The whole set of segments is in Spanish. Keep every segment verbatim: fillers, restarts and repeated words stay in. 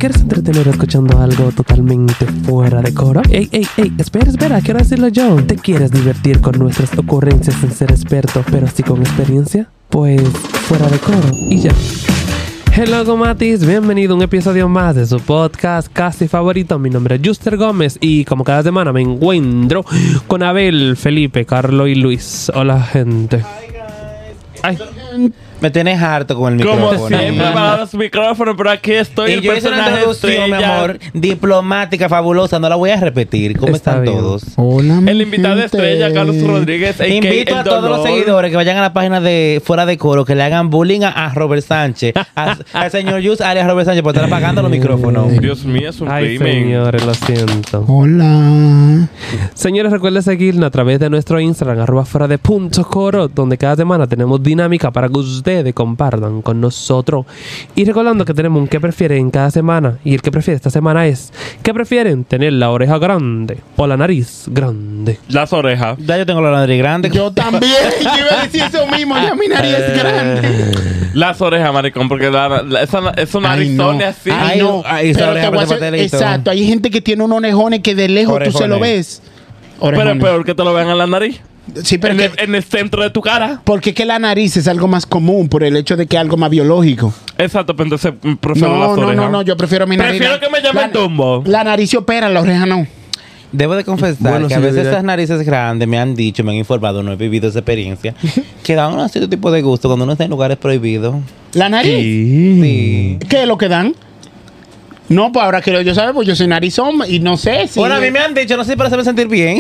quieres entretener escuchando algo totalmente fuera de coro? Ey, ey, ey, espera, espera, quiero decirlo yo. ¿Te quieres divertir con nuestras ocurrencias sin ser experto, pero sí con experiencia? Pues fuera de coro y ya. Hello Gomatis, bienvenido a un episodio más de su podcast casi favorito. Mi nombre es Juster Gómez y como cada semana me encuentro con Abel, Felipe, Carlos y Luis. Hola gente. Ay. Me tienes harto con el micrófono. Como siempre, para los micrófonos, pero aquí estoy. Y el yo hice una introducción, mi amor, diplomática, fabulosa. No la voy a repetir. ¿Cómo Está están bien. todos? Hola, mi El invitado gente. estrella, Carlos Rodríguez. a k a Invito a el todos los dolor. seguidores que vayan a la página de Fuera de Coro, que le hagan bullying a, a Robert Sánchez, a- al señor Yus, alias Robert Sánchez, por estar apagando los micrófonos. Dios mío, es un Ay, crimen. señores, lo siento. Hola. Señores, recuerden seguirnos a través de nuestro Instagram, arroba fuera de punto coro, donde cada semana tenemos dinámica para que ustedes compartan con nosotros. Y recordando que tenemos un que prefieren cada semana. Y el que prefiere esta semana es: ¿qué prefieren? ¿Tener la oreja grande o la nariz grande? Las orejas. Ya yo tengo la nariz grande. Yo también. Yo iba a decir eso mismo. Ya mi nariz es grande. Las orejas, maricón, porque la, la, esa, esos narizones así. Ay, no. Ay, esa Pero oreja te voy a parece hacer- pastelito. exacto. Hay gente que tiene unos orejones que de lejos tú se lo Orejones. ves. Pero es Orejones. peor que te lo vean en la nariz. Sí, pero En que, el, en el centro de tu cara. porque es que la nariz es algo más común por el hecho de que es algo más biológico. Exacto, pero entonces mm, prefiero No, las no, orejas. no, no. Yo prefiero mi nariz. Prefiero que me llamen La- Dumbo. La nariz se opera, la oreja no. Debo de confesar Bueno, que a sí, veces ya- esas narices grandes me han dicho, me han informado, no he vivido esa experiencia, que dan un cierto tipo de gusto cuando uno está en lugares prohibidos. La nariz. Sí. ¿Qué es lo que dan? No, pues ahora quiero yo saber, pues yo soy narizón y no sé si... Bueno, a mí me han dicho, no sé si para hacerme sentir bien.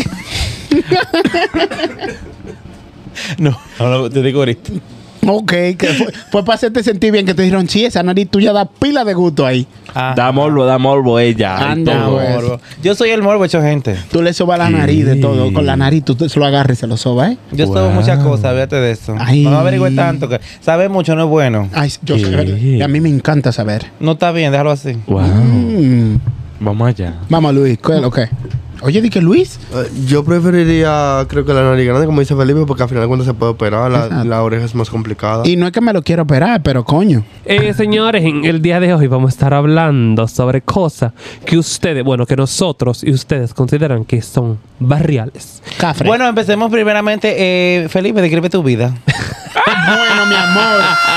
no, no, no, te digo ahorita. Ok, que fue, fue para hacerte sentir bien que te dijeron, sí, esa nariz tuya da pila de gusto ahí. Ah, Da morbo, da morbo ella. y Anda, todo. pues. morbo. Yo soy el morbo hecho gente. Tú le sobas la nariz de todo. Con la nariz tú te- se lo agarras y se lo sobas, ¿eh? Yo Wow. soy muchas cosas, fíjate de eso. Ay. No averigüe tanto, que sabe mucho no es bueno. Ay, yo sé, ¿verdad? Y a mí me encanta saber. No está bien, déjalo así. Wow. Mm. Vamos allá. Vamos, Luis, ¿qué es lo que? Oye, di que Luis. Eh, Yo preferiría, creo que la nariz grande, como dice Felipe, porque al final cuando se puede operar, la, Exacto. la oreja es más complicada. Y no es que me lo quiero operar, pero coño. Eh, señores, en el día de hoy vamos a estar hablando sobre cosas que ustedes, bueno, que nosotros y ustedes consideran que son barriales. Cafre. Bueno, empecemos primeramente. Eh, Felipe, describe tu vida. bueno, mi amor.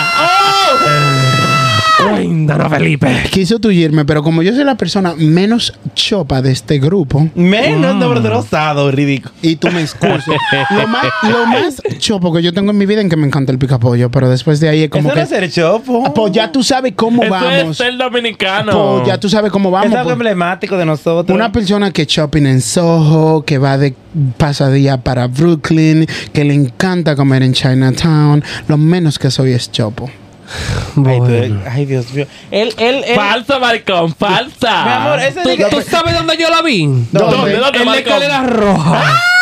Cuéntanos, Felipe. Quiso tullirme, pero como yo soy la persona menos chopa de este grupo, Menos de verdadero osado, ridículo. y tú me excusas, lo más, lo más chopo que yo tengo en mi vida es que me encanta el picapollo, pero después de ahí es como Eso que... no es ser chopo. Pues ya tú sabes cómo Eso vamos. es ser dominicano. Pues ya tú sabes cómo vamos. Es algo pues. emblemático de nosotros. Una persona que shopping en Soho, que va de pasadía para Brooklyn, que le encanta comer en Chinatown, lo menos que soy es chopo. Ay, tú- Bueno. ay, Dios mío. Él, él, él. Falsa, maricón, falsa. Mi amor, ese ¿Tú, de que- tú sabes dónde yo la vi? ¿Dónde? ¿Dónde? ¿Dónde, En la maricón? escalera roja.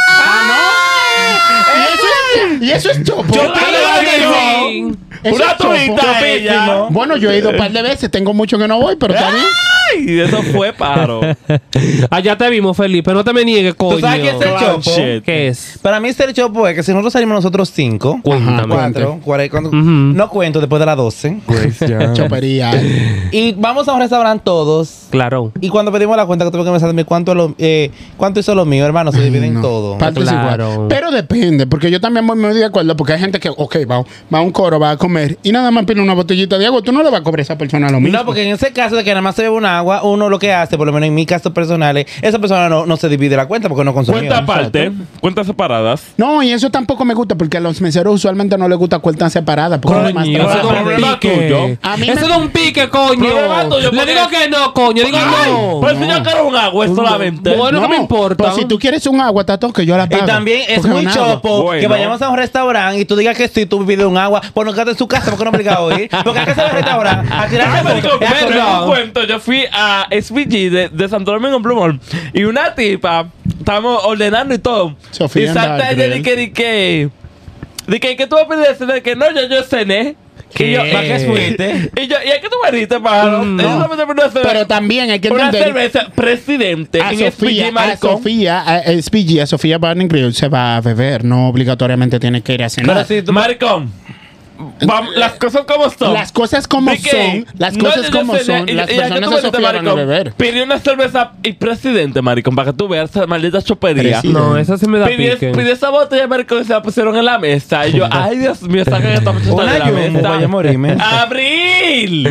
¿Y eso es, y eso es chopo? Yo Ahí te la lo vi. digo. Eso Una es chopo. turista ella. Bueno, yo he ido un par de veces, tengo mucho que no voy, pero está bien. Ay, eso fue paro. Allá te vimos, Felipe. No te me niegues, coño. ¿Tú sabes quién es el Clown chopo? shit. ¿Qué es? Para mí ser chopo es que si nosotros salimos nosotros cinco, Cuéntame. cuatro, cuare- cuando- Ujú. no cuento después de las doce, Chopería. y vamos a un restaurante todos, Claro. y cuando pedimos la cuenta que tuve que empezar a decir cuánto, es lo- eh, cuánto hizo lo mío, hermano, se divide en No, todo. partes Claro. igual. Pero depende, porque yo también voy muy de acuerdo, porque hay gente que, ok, va, va a un coro, va a comer, y nada más pide una botellita de agua, tú no le vas a cobrar a esa persona lo mismo. No, porque en ese caso de que nada más se bebe un agua, uno lo que hace, por lo menos en mi caso personal, es, esa persona no, no se divide la cuenta porque no consumió. Cuenta aparte, cuentas separadas. No, y eso tampoco me gusta, porque a los meseros usualmente no les gusta cuentas separadas, porque Coño, es más eso Pero es trabajo. un problema pique. tuyo. A mí Eso me- es un pique, coño. Problema tuyo, Le porque- digo que no, coño. Digo Ay, no. Pero si yo quiero un agua, es solamente. Bueno, ¿qué me importa? Pues si tú quieres un agua, tato, que yo la Y pago. también es Porque muy un agua. chopo Bueno. que vayamos a un restaurante y tú digas que sí, tú pides un agua, pues no quedaste en su casa porque no obligado a ir. Porque hay que hacer el restaurante a tirarse Ay, marico, fotos. pero verdad. un cuento. Yo fui a S V G de, de Santo Domingo en Plumón y una tipa, estábamos ordenando y todo. Sofía y salta Andal, ella y que, di que, di que, ¿qué tú vas a pedir? De que no, yo, yo cené. ¿Qué? Y yo, ¿Para qué fuiste? Y yo, ¿y a qué tú veniste, pájaro? Mm, Ella no. solamente pidió una cerveza- Pero también hay que una entender. cerveza, presidente, A en S V G, Sofía, a maricón. Sofía, a S P G, a Sofía Bar and Grill se va a beber, no obligatoriamente tiene que ir a cenar. Pero si tú, Maricón. Vamos, las cosas como son. Las cosas como ¿De qué? son, las No, cosas yo como sé, son, y- las y ya que personas tú se me dices, sofiaron a maricón, beber. Pedí una cerveza y presidente, maricón, para que tú veas esa maldita chopería. Presidente. No, esa sí me da Pidí, pique. pidí esa botella, maricón, y se la pusieron en la mesa. Y yo, ay, Dios mío, sacan esta muchacha Una de la yumbo, mesa. vaya a morirme. ¡Abril!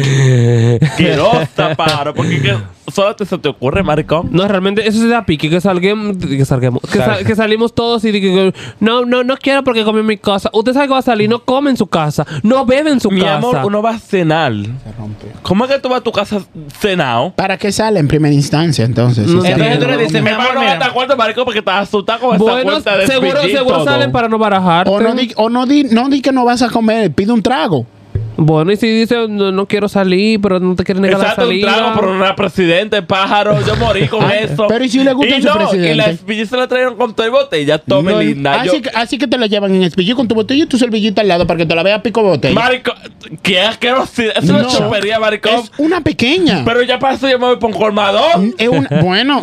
Quirosa, paro. Porque que solo te, se te ocurre, maricón. No, realmente eso se da pique, que salguemos, que salguemos, que, Sal- sal- que salimos todos y digo, no, no, no quiero porque comí en mi casa. Usted sabe que va a salir, no come en su casa, no bebe en su Mi casa. amor, uno va a cenar. Se rompe. ¿Cómo es que tú vas a tu casa cenado? ¿Para qué sale en primera instancia entonces? No Si entiendo. sale- Entonces tú le dices, mi Mi amor, amor, no mira. te acuerdas, maricón, porque estás asustado con esa Bueno, cuenta de seguro, Speedy y seguro todo. salen para no barajarte. O no di, o no di, no di que no vas a comer, pide un trago. Bueno, y si dice, no, no quiero salir, pero no te quieres negar la Exacto, un salida. trago por una presidente, pájaro. Yo morí con Ah, eso. pero ¿y si le gusta y su no, presidente? Y la Speedy se la trajeron con toda botella. Tome No, linda. Yo, así, que, así que te la llevan en espillo con tu botella y tu servillita al lado para que te la vea pico botella. maricón, qué asquerosidad. Es una No. chopería, maricón. Es una pequeña. Pero ya para eso yo me voy por un colmadón. Es una- bueno,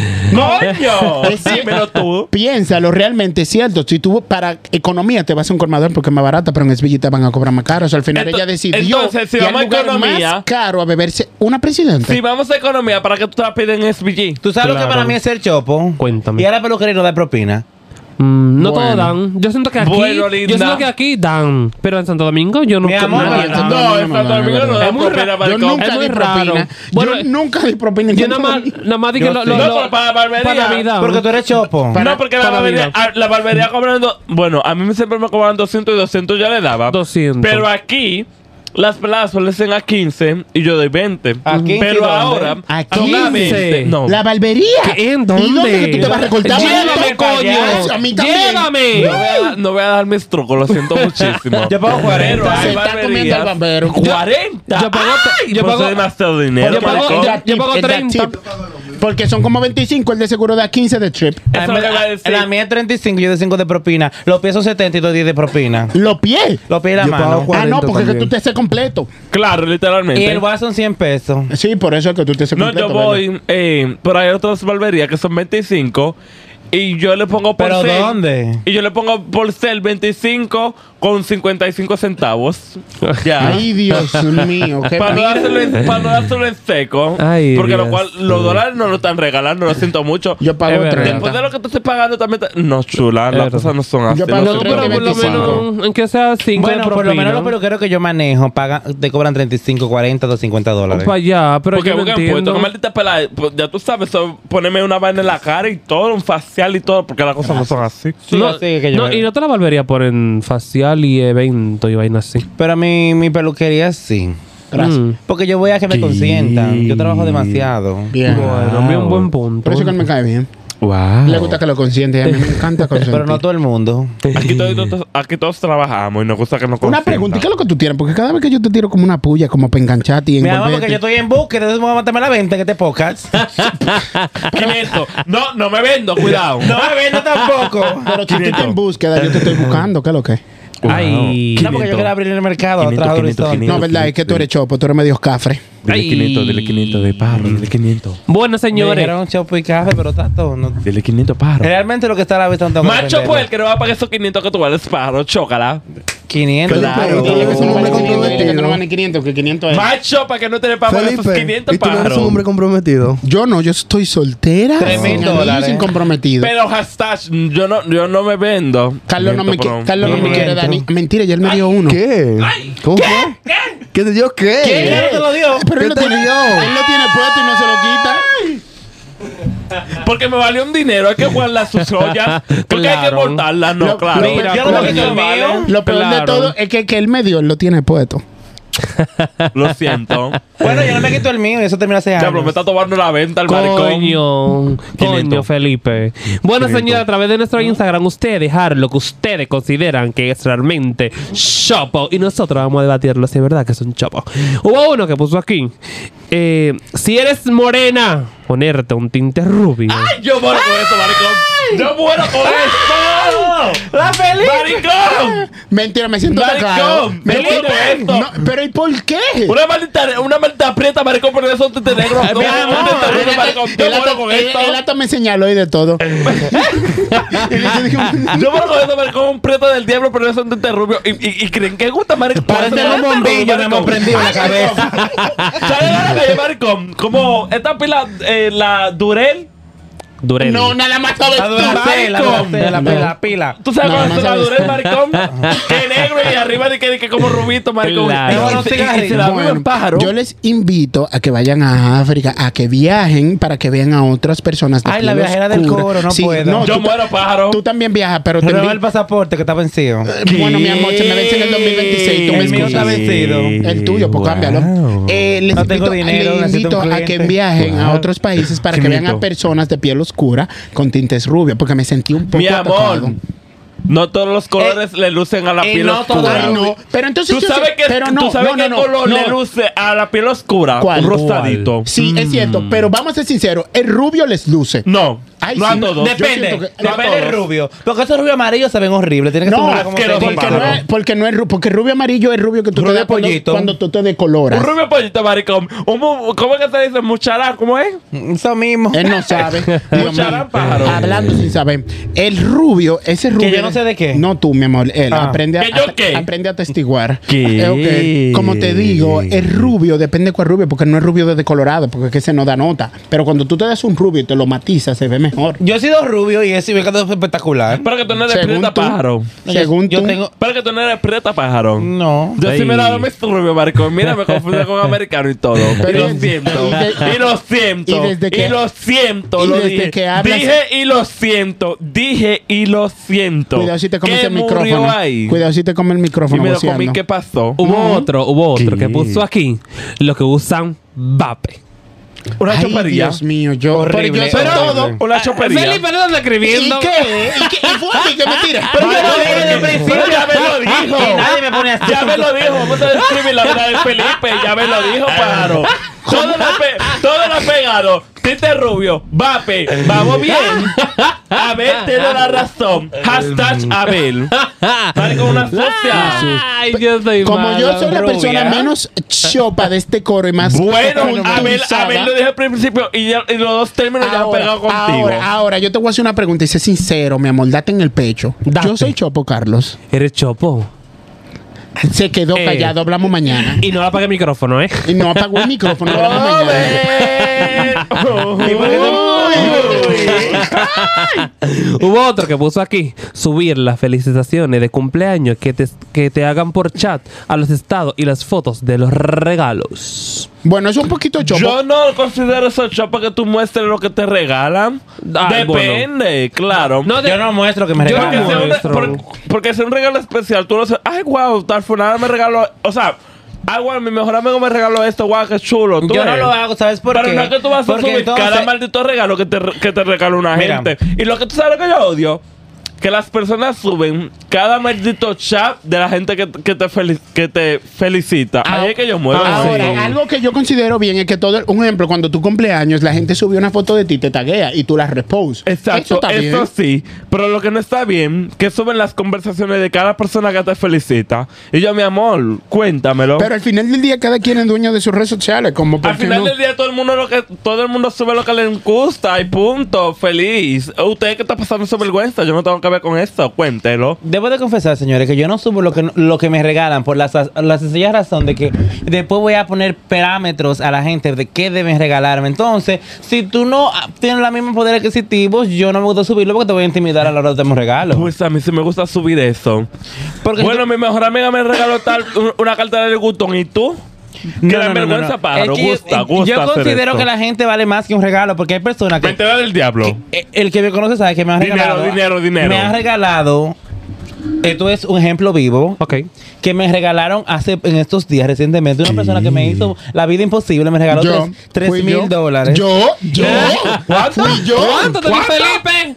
¡Coño! Es- Dímelo tú. piénsalo, realmente es cierto. Si tú para economía te vas a un colmador porque es más barata, pero en espillo te van a cobrar más caro. O sea, al final Ento- ella decidió entonces, si ir al vamos a lugar economía- más caro a beberse una presidenta. Si vamos a economía, ¿para qué tú te la pides en S B G? ¿Tú sabes lo que Claro. para mí es ser chopo? Cuéntame. Y a la peluquería no da propina. Mm, no Bueno. todos dan. Yo siento que aquí, Bueno, yo linda. siento que aquí dan, pero en Santo Domingo yo no. Mi amor, nadie no, da. No, en Santo Domingo no da Es muy propina, raro. Yo maricón. nunca Es muy di propina. raro. Bueno, yo nunca di propina. en Yo nada Santo más, Domingo. nada más di que Yo lo, sí. lo, No, lo- pero para Barbería. para Navidad. Porque tú eres chopo. Para- no, porque la para barbería, Navidad. a- la barbería cobrando. Bueno, a mí siempre me cobran doscientos y doscientos ya le daba. doscientos. Pero aquí, las peladas suelen ser a quince y yo doy veinte. ¿A quince y Pero dónde? ahora, ¿A son quince? veinte. No. La barbería. ¿Qué? ¿En ¿Y dónde? dónde que tú te vas a recortar? Llévame, coño. A mí también. Llévame. No voy, a, dar- no voy a dar mis trucos, lo siento muchísimo. Yo pago cuarenta. Pero Se hay está comiendo barberías. el barbero. ¿cuarenta? Yo pago- Ay, yo pues pago- es demasiado dinero. yo pago- maricón. ya- yo pago Es that treinta. tip. Porque son como veinticinco, el de seguro da quince de trip. Eso es lo que iba a decir. La mía es treinta y cinco, yo de cinco de propina. Los pies son setenta y dos diez de propina. Los pies. Los pies y la Yo pago mano. Ah, cuarenta no, porque que también. tú te haces completo. Claro, literalmente. Y el bar son cien pesos. Sí, por eso es que tú te haces No, completo. yo ¿verdad? voy, eh, pero hay otras barberías que son veinticinco y yo le pongo por ¿Pero cel. dónde? Y yo le pongo por cel veinticinco con cincuenta y cinco centavos. Ya. Ay, Dios mío. Qué Para no, mira. dárselo en, para no dárselo en seco. Ay, porque lo Dios. cual, los dólares no lo están regalando, lo siento mucho. Yo pago Es verdad. treinta. Después de lo que tú estés pagando también... te- No, chula, las verdad. cosas no son así. Yo pago lo No, siento pero por lo muchísimo. menos, en que sea cinco Bueno, de por lo propina. menos los peluqueros que yo manejo pagan, te cobran treinta y cinco, cuarenta, doscientos cincuenta dólares. Para allá, pero Porque yo no buscan puestos, entiendo. que maldita pelada. Pues, ya tú sabes, so, ponerme una vaina en la cara y todo, un facial y todo, porque las cosas no son así. Sí, no, así que yo no, y no te la barbería ponen facial y evento y vaina así. Pero mi, mi peluquería sí. Gracias. Mm. Porque yo voy a que me consientan. Yo trabajo demasiado. Bien. Bueno, bien buen punto. Por eso que él me cae bien. Wow. Le gusta que lo consiente y a mí me encanta consentir. Pero no todo el mundo. Aquí todos, aquí todos trabajamos y nos gusta que nos Una consientan. pregunta, ¿y qué es lo que tú tienes? Porque cada vez que yo te tiro como una puya, como para engancharte y Mi amor, porque envolverte. yo estoy en búsqueda, entonces me voy a matarme la venta en este podcast. quinientos. No, no me vendo, cuidado. No me vendo tampoco. Pero si tú estás quinientos. en búsqueda, yo te estoy buscando. ¿Qué es lo que es? Ay. No, porque yo quiero abrir el mercado a quinientos, otras quinientos, horizontes. No, verdad, es que tú eres chopo, tú eres medio cafre. Dile Ay. quinientos, dile quinientos de parro, dile quinientos. Bueno, Me señores. dijeron chopo y café, pero está todo. no- Dile quinientos parro. Realmente lo que está a la vista no tengo que Macho, defenderlo. pues, el que no va a pagar esos quinientos que tú vales parro, chócala. quinientos. Felipe, Claro. ¿y tú eres un hombre Que tú no comprometido? ganes quinientos, que quinientos es. Macho, para que no te le paguen esos Felipe, quinientos ¿y tú no eres un parro. hombre comprometido? Yo no, yo estoy soltera. Tres mil sin anillo, dólares. sin comprometido. Pero hashtag, yo no, yo no me vendo. Carlos no me, Miento, qui- pero- Carlos no me Miento. quiere dar ni... Mentira, ya él me dio uno. ¿Qué? ¿Cómo fue? ¿Qué? ¿Qué te dio qué? ¿Quién ya no te lo dio? Pero él ¿Qué lo, te tiene, dio? él lo tiene puesto y no se lo quita. Porque me valió un dinero, hay que guardar sus joyas. Porque hay que Claro. guardarlas, no, Lo- claro. Mira, Yo no me coño. quito el mío. Lo peor de Claro. todo es que, que él me dio, él lo tiene puesto. Lo siento. Bueno, yo no me quito el mío y eso terminó hace Ya, pero me años. está tomando la venta el maricón. Coño, coño, quinientos. Felipe. Bueno, quinientos. señora, a través de nuestro Instagram, ustedes dejar lo que ustedes consideran que es realmente chopo. Y nosotros vamos a debatirlo si es verdad que es un chopo. Hubo uno que puso aquí: eh, si eres morena, ponerte un tinte rubio. Ay, yo muero con eso, maricón. ¡Yo muero con esto! ¡La feliz! ¡Maricón! Mentira, me siento Maricón, atacado. yo Mentira. muero con esto. No, pero ¿y por qué? Una maldita, una maldita aprieta, maricón, pero esos tintes negros. Mi amor, No, maricón, yo El muero con el- esto. el ato me señaló y de todo. Yo muero con esto, maricón, un prieto del diablo, pero esos tintes rubios. Y, y, y creen que gusta, maricón. Parecen un bombillo, me hemos prendido en la cabeza. ¿Sabes la calle, maricón? Como esta pila, eh, la Durel. Durel. No, nada más sabes La tú. Duracell, la maricón. Duracell, la pila, la pila. ¿Tú sabes No, cuál no es la sabes. Durel, maricón? Que negro y arriba de que, de que como rubito, maricón. Claro. Y, y, y, y se la vive el pájaro. yo les invito a que vayan a África, a que viajen para que vean a otras personas de Ay, la piel viajera del oscura. coro, no puedo. Yo tú, muero, pájaro. tú también viajas, pero te Renueva envi- el pasaporte que está vencido. Bueno, mi amor, se me vence en el dos mil veintiséis. Tú me El mío está excusas. vencido. El tuyo, pues Wow. cámbialo. Eh, les No tengo invito, dinero, les necesito invito un a que cliente. viajen a Wow. otros países para Sí, que vean mito. a personas de piel oscura con tintes rubios, porque me sentí un poco Mi amor, atacado. no todos los colores le lucen a la y piel no oscura. todas- Ay, no. Pero entonces ¿Tú yo sabes, sé- que, pero no, ¿tú sabes no, no, qué no, color no. le luce a la piel oscura? ¿Cuál? Un rosadito. Sí, es cierto, pero vamos a ser sinceros, el rubio les luce. No, Ay, no sí, a todos. Depende, siento que- no a depende del todos. rubio. Porque esos rubios amarillos se ven horribles. Tiene que No, ser un rubio como asqueroso, ceguito. Porque no, pájaro. es, porque no es ru- porque rubio amarillo es rubio que tú te Rubio das cuando, pollito. cuando tú te decoloras. Un rubio pollito, maricón. Un mu- ¿Cómo es que se dice? Mucharán, ¿cómo es? Eso mismo. Él no sabe. Dios Mucharán, mío. pájaro. Hablando sin saber. El rubio, ese rubio. yo no sé de qué. No tú, mi amor. Él Ah. aprende, a, ¿Que yo qué? aprende a testiguar. ¿Qué? Eh, ok. Como te digo, el rubio depende de cuál rubio, porque no es rubio de decolorado, porque es que ese no da nota. Pero cuando tú te das un rubio y te lo matizas, se ve mejor. Yo he sido rubio y ese me quedó espectacular. Pero que tú no eres Según prieta, tú. pájaro. Según yo tú. tengo. Pero que tú no eres prieta, pájaro. No. Yo sí Ey. me he dado mis rubio, maricón. Mira, me confundí con americano y todo. Pero y lo y- siento. y de- Y lo siento. y desde que- Y lo siento. y lo desde dije. que hablas- Dije y lo siento. Dije y lo siento. Cuidado si te comes ¿Qué el murió micrófono. ahí? Cuidado si te comes el Y micrófono. me lo voceando. comí. ¿Qué pasó? Hubo otro, hubo otro que ¿Qué? puso aquí lo que usan vape. Una Ay, chopería. Dios mío, yo. Horrible, pero yo soy horrible. todo. Una chopería. Felipe, no estás ¿Y escribiendo. qué? ¿Y qué? ¿Y fue a mí que me tira? Pero yo lo Maricón, dije desde el porque- principio. pero ya me lo dijo. Y nadie me pone así. Ya me lo dijo. Vamos a describir la vida de Felipe. Ya me lo dijo, pájaro. Todo lo, pe todo lo pegado. Tinte rubio. Vape. Vamos bien. Abel tiene la razón. Hashtag Abel. Sale con una sucia. Ay, yo soy Como mala. yo soy la rubia. persona menos chopa de este coro y más Bueno, Abel, culturizada. Abel lo dije al principio y, ya, y los dos términos ya han Ahora, pegado contigo. ahora, ahora, yo te voy a hacer una pregunta y sé sincero, mi amor, date en el pecho. Date. Yo soy chopo, Carlos. Eres chopo. Se quedó Eh. callado, hablamos mañana. Y no apague el micrófono, ¿eh? Y no apagó el micrófono, hablamos mañana. ¿Y por qué Hubo otro que puso aquí, subir las felicitaciones de cumpleaños que te, que te hagan por chat a los estados y las fotos de los regalos. Bueno, es un poquito chopo. Yo no considero eso chopa que tú muestres lo que te regalan. Ay, Depende, claro. No, de- Yo no muestro que me Yo porque, regalan. si es un, muestro. por- porque si es un regalo especial, tú no sabes, ay, wow, tal fulana me regaló. O sea, ay, wow, mi mejor amigo me regaló esto, wow, qué chulo. Tú Yo no ves. lo hago, ¿sabes por Pero qué? no es que tú vas a Porque subir entonces- cada maldito regalo que te, que te regaló una Mira. gente. Y lo que tú sabes lo que yo odio, que las personas suben cada maldito chat de la gente que, que, te, felic- que te felicita. Ahí es que yo muero. Ahora, Sí. algo que yo considero bien es que todo, el- un ejemplo, cuando tu cumpleaños, la gente subió una foto de ti, te taguea y tú la repost. Exacto, Eso está eso bien. sí. Pero lo que no está bien, que suben las conversaciones de cada persona que te felicita. Y yo, mi amor, cuéntamelo. Pero al final del día, cada quien es dueño de sus redes sociales. Como por Al qué final no? del día todo el mundo lo que todo el mundo sube lo que le gusta y punto, feliz. Usted que está pasando su vergüenza, yo no tengo que ver con esto, cuéntelo. Debo de confesar, señores, que yo no subo lo que, lo que me regalan por la, la sencilla razón de que después voy a poner parámetros a la gente de qué deben regalarme. Entonces, si tú no ah, tienes la misma poder adquisitivo, yo no me gusta subirlo porque te voy a intimidar a la hora de darme un regalo. Pues a mí sí me gusta subir eso. Porque Bueno, mi mejor amiga me regaló tal un- una cartera de Gutón y tú. Que No, da no, no, vergüenza, no. pájaro. Es que yo- Gusta, yo, gusta hacer considero esto. que la gente vale más que un regalo porque hay personas que... Mentira del diablo. Eh, El que me conoce sabe que me han Dinero, regalado... dinero, dinero. Me han regalado... Esto es un ejemplo vivo. Ok. Que me regalaron hace en estos días recientemente una persona que me hizo la vida imposible. Me regaló Yo, tres fui mil yo. dólares. Yo, yo. ¿Cuánto? Fui yo. ¿Cuánto te di, ¿Cuánto? Felipe?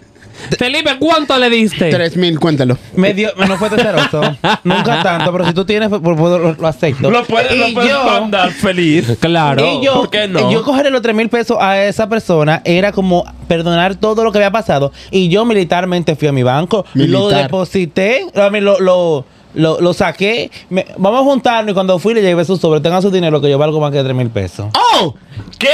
Felipe, ¿cuánto le diste? Tres mil, cuéntalo. Me dio, no fue teseroso. Nunca tanto, pero si tú tienes, pues, pues, lo, lo acepto. Lo puedes, Y lo puedes yo- mandar feliz. Claro. Y yo, ¿Por qué no? yo cogerle los tres mil pesos a esa persona era como perdonar todo lo que había pasado. Y yo militarmente fui a mi banco, lo Militar. deposité, a mí lo, lo, lo, lo saqué. Me- vamos a juntarnos y cuando fui le llevé su sobre. Tengan su dinero que yo valgo más que tres mil pesos. ¡Oh! ¡Qué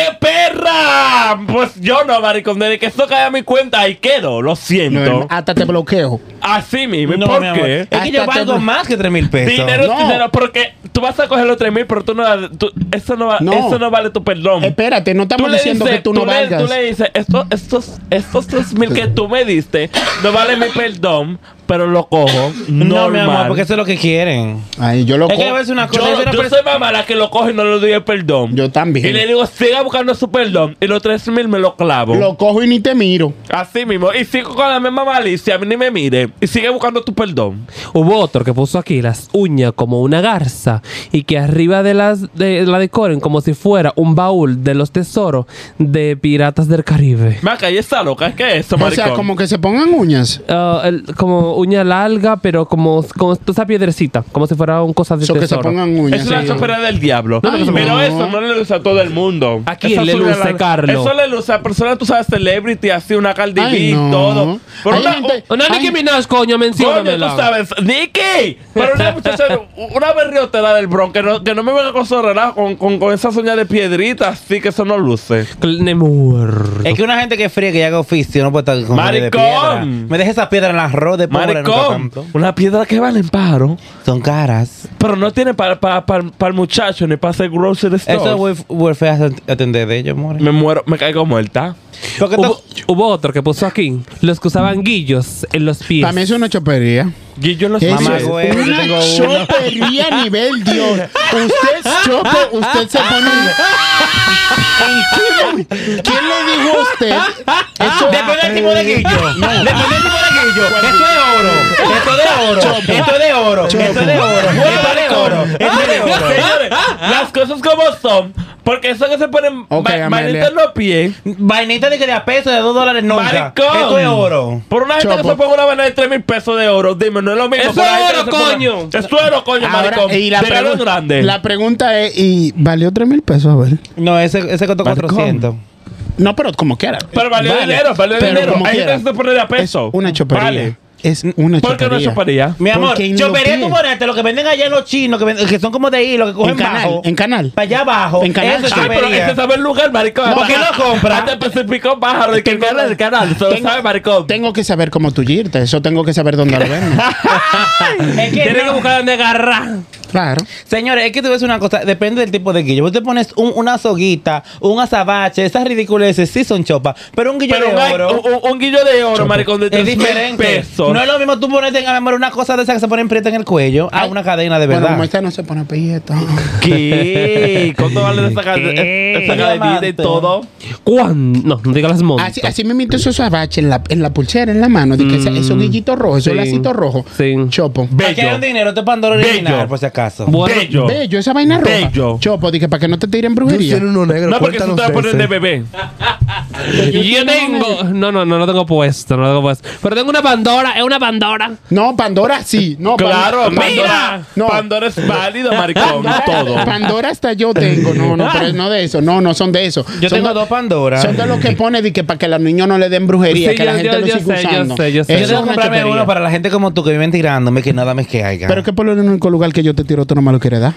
perra! Pues yo no, maricón. Desde que eso cae a mi cuenta, ahí quedo. Lo No, siento. hasta te bloqueo. Así mismo. No, ¿Por mi amor. qué? Es que yo Hasta valgo te- más que tres mil pesos. Dinero No. es dinero, porque tú vas a coger los tres mil, pero tú no, tú- eso, no va- No. eso no vale tu perdón. Espérate, no estamos le diciendo dices- que tú no le- valgas. Tú le dices, esto, estos, estos tres mil que tú me diste no vale mi perdón, pero lo cojo No, normal. mi amor, porque eso es lo que quieren. Ay, yo lo Es que cojo. a veces una cosa. Yo, es una yo persona- soy mamá la que lo cojo y no le doy el perdón. Yo también. Y le digo, siga buscando su perdón. Y los tres mil me lo clavo. Lo cojo y ni te miro. Así mismo. Y sigo con la misma malicia. A mí ni me mire. Y sigue buscando tu perdón. Hubo otro que puso aquí las uñas como una garza y que arriba de las de la decoren como si fuera un baúl de los tesoros de Piratas del Caribe. Maca, y está loca. ¿Qué es eso, O maricón? sea, como que se pongan uñas. Ah, el- como uña larga, pero como con esa piedrecita, como si fuera un cosa de Eso que se tesoro. pongan uñas. Es una sí. chopera del diablo. No, no, pero no. eso no le luce a todo el mundo. ¿A quién Esa le es una luce, gran- Carlos? Eso le luce a personas, tú sabes, celebrity, así, una Cardi B Ay, y no. todo. Pero Hay una, gente- Una Ay. Nicki Minaj, coño, coño, tú menciónamela. sabes, Nicky. Pero una muchacha, una berriotera del Bronx, que no, que no me venga con su relajo, con, con, con esas uñas de piedritas, así que eso no luce. Nemur. Es que una gente que fría, que ya haga oficio, no puede estar con de Maricón. piedra. Me deja esa piedra en la arroz de pobre, nunca Maricón, tanto. una piedra que vale en paro, Son caras. pero no tiene para pa, pa, pa el muchacho ni para hacer grocery store. Eso es muy feo atender de ellos, more. Me muero, me caigo muerta. Porque Hubo, to- hubo otro que puso aquí, los que usaban guillos en los pies. Para mí es una chopería. Guillo en los Eso Mamá, es güey, yo una tengo uno. chopería a nivel Dios. Usted es chopo, usted se pone... ¿En qué momento? ¿Quién le dijo a usted? Eso Depende del tipo de guillo. Depende del tipo de guillo. Esto es oro. Esto es de oro. Esto es de oro. Esto es de oro. Esto es de oro. Esto es de oro. Señores, las cosas como son, porque eso que se ponen Ok, ma- Amelia. manitas en los pies. Vainita de que de a peso, de dos dólares nunca. Maricón. Esto es oro. Por una gente Chopo. que se ponga una vaina de tres mil pesos de oro, dime, no es lo mismo. Eso por la es gente oro, que se ponga- coño. Eso es oro, coño, Ahora, maricón. y la, De grano en pregu- grande. la pregunta es, ¿y valió tres mil pesos? A ver. No, ese, ese costó Maricón. cuatrocientos. No, pero como quiera. Pero valió Vale. dinero, valió Pero dinero. como Hay quiera. gente que se pone de a Es peso. una chopería. Vale. Es una ¿Por qué no chopería. chopería? Mi amor, Porque en chopería los tú pies. ponerte lo que venden allá en los chinos, que, venden- que son como de hilo, que cogen En canal, bajo. en canal. Para allá abajo. En canal. Eso es Ay, pero chopería. ese sabe el lugar, maricón. ¿Por qué no compra? Hasta especificó pájaro y que el canal, el canal. Eso lo Tengo- sabe, maricón. Tengo que saber cómo tullirte. Eso tengo que saber dónde lo venden. Es que Tiene que no. buscar donde agarrar. Claro. Señores, es que te voy a decir una cosa, depende del tipo de guillo. Vos te pones un- una soguita, un azabache, esas ridiculeces sí son chopas, pero un guillo Pero de un, hay- oro un, un- un guillo de oro, maricón, de es tres mil diferente. pesos. No es lo mismo tú ponerte en amor una cosa de esas que se ponen prieta en el cuello a Ay. una cadena de Bueno, verdad. como esta no se pone pelleta. ¿Qué? ¿Cuánto vale esa, ca- ¿Qué? esa cadenita y todo? ¿Cuán? No, no diga las montas. Así, así me invito esos azabaches en la, en la pulsera, en la mano. De que ese- esos guillitos rojos, esos sí. lacitos rojos. Sí. Chopo. ¿Para qué hay un dinero? Esto es Pandora original, Bello. por si acaso. Bueno, Bello. Bello, esa vaina roja. Bello. Chopo, dije, para que no te tiren Yo brujería. tiene uno negro. No, porque eso cuéntanos te va a poner de ese. bebé. yo tengo. No, no, no lo tengo puesto, no lo tengo puesto. Pero tengo una Pandora, es una Pandora. No, Pandora sí. No, Pan- Claro, Mira. Pandora. No. Pandora es válido, maricón. Todo. Pandora hasta yo tengo. No, no, pero no de eso. No, no son de eso. Yo son tengo de- dos Pandora. Son de los que pone de que para que a los niños no le den brujería, Sí, que la yo- gente yo- lo yo siga sé, yo usando. sé, yo sé. Yo Eso tengo es que una comprarme chopería. uno para la gente como tú que viven tirándome, que nada me caiga. Pero que por el único lugar que yo te tiro, tú no me lo quieres dar.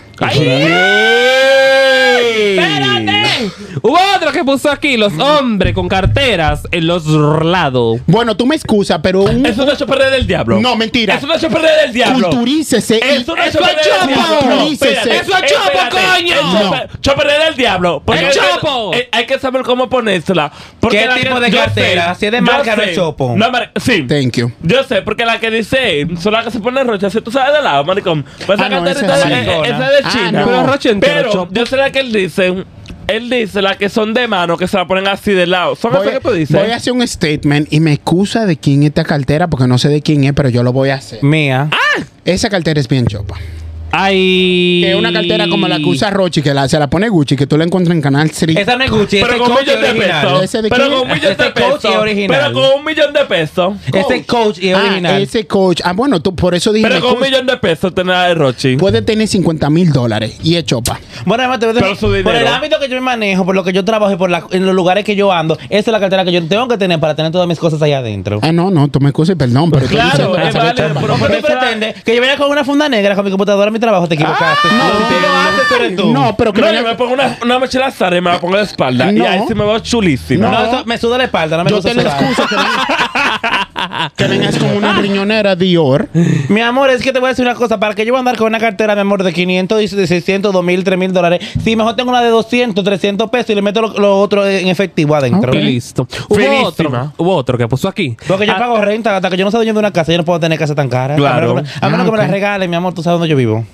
¡Espérate! Hubo otro que puso aquí, los hombres con carteras en los lados. Bueno, tú me excusas, pero un... Es una chopería del diablo. No, mentira. Es una chopería del diablo. Culturícese. y- Es una ¡Eso chopería es del chopo! diablo. No, Culturícese. espérate, ¡Eso es chopo, espérate. coño! Es chope- Chopería del diablo. Porque ¡Es hay que- chopo! eh, Hay que saber cómo ponérsela. Porque ¿Qué la tipo que- de yo cartera? sé, Si es de yo marca, no sé. es chopo. No, mar- sí. Thank you. Yo sé, porque la que dice son las que se pone rocha, si tú sabes de lado, maricón. Pues esa Ah, no, carterita esa de- es eh, maricona. esa es de Ah, China. no. Pero rocha entero, Pero chopo. yo sé la que él dice. Él dice las que son de mano, que se la ponen así de lado. Son Voy, esas que tú dices. voy a hacer un statement y me excusa de quién es esta cartera porque no sé de quién es, pero yo lo voy a hacer. Mía. Ah. Esa cartera es bien chopa. Ay. Es una cartera como la que usa Rochi, que la, se la pone Gucci, que tú la encuentras en Canal tres. Esa no es Gucci, ese Pero es con un Coach y millón de original. pesos. ¿Ese de Pero quién? con un millón Ese de es Coach y pesos. original. Pero con un millón de pesos. Ese es Coach y Ah, original. ese Coach. Ah, bueno, tú, por eso dije. Pero con un Coach millón de pesos tener de Rochi. puede tener cincuenta mil dólares y es chopa. Bueno, además, te voy a Pero decir, su por el dinero. ámbito que yo me manejo, por lo que yo trabajo y por la- en los lugares que yo ando, esa es la cartera que yo tengo que tener para tener todas mis cosas allá adentro. Ah, no, no, tú me excuses, perdón, pero tú Claro, dices es para válido, chopa. pero ¿Cómo por tú eso- pretendes que yo vaya con una funda negra con mi computadora a mi trabajo? Te equivocaste. no, no, tú lo haces, tú eres tú. No, pero que No, venga- yo me pongo una, una mochila Zara y me la pongo en la espalda. Y No. ahí sí me veo chulísima. No, eso me suda la espalda, no me yo gusta te lo sudar. excuso que vengas, que vengas con una riñonera Dior. Mi amor, es que te voy a decir una cosa. Para que yo voy a andar con una cartera, mi amor, de quinientos, de seiscientos, dos mil, tres mil dólares. Sí, mejor tengo una de doscientos, trescientos pesos y le meto lo, lo otro en efectivo adentro. Y listo. Hubo Finísima. otro, hubo otro que puso aquí. Porque yo Ah, pago renta. Hasta que yo no sea dueño de una casa, yo no puedo tener casa tan cara. Claro. A menos que me, a menos Ah, que me la ok. regalen, mi amor, tú sabes dónde yo vivo.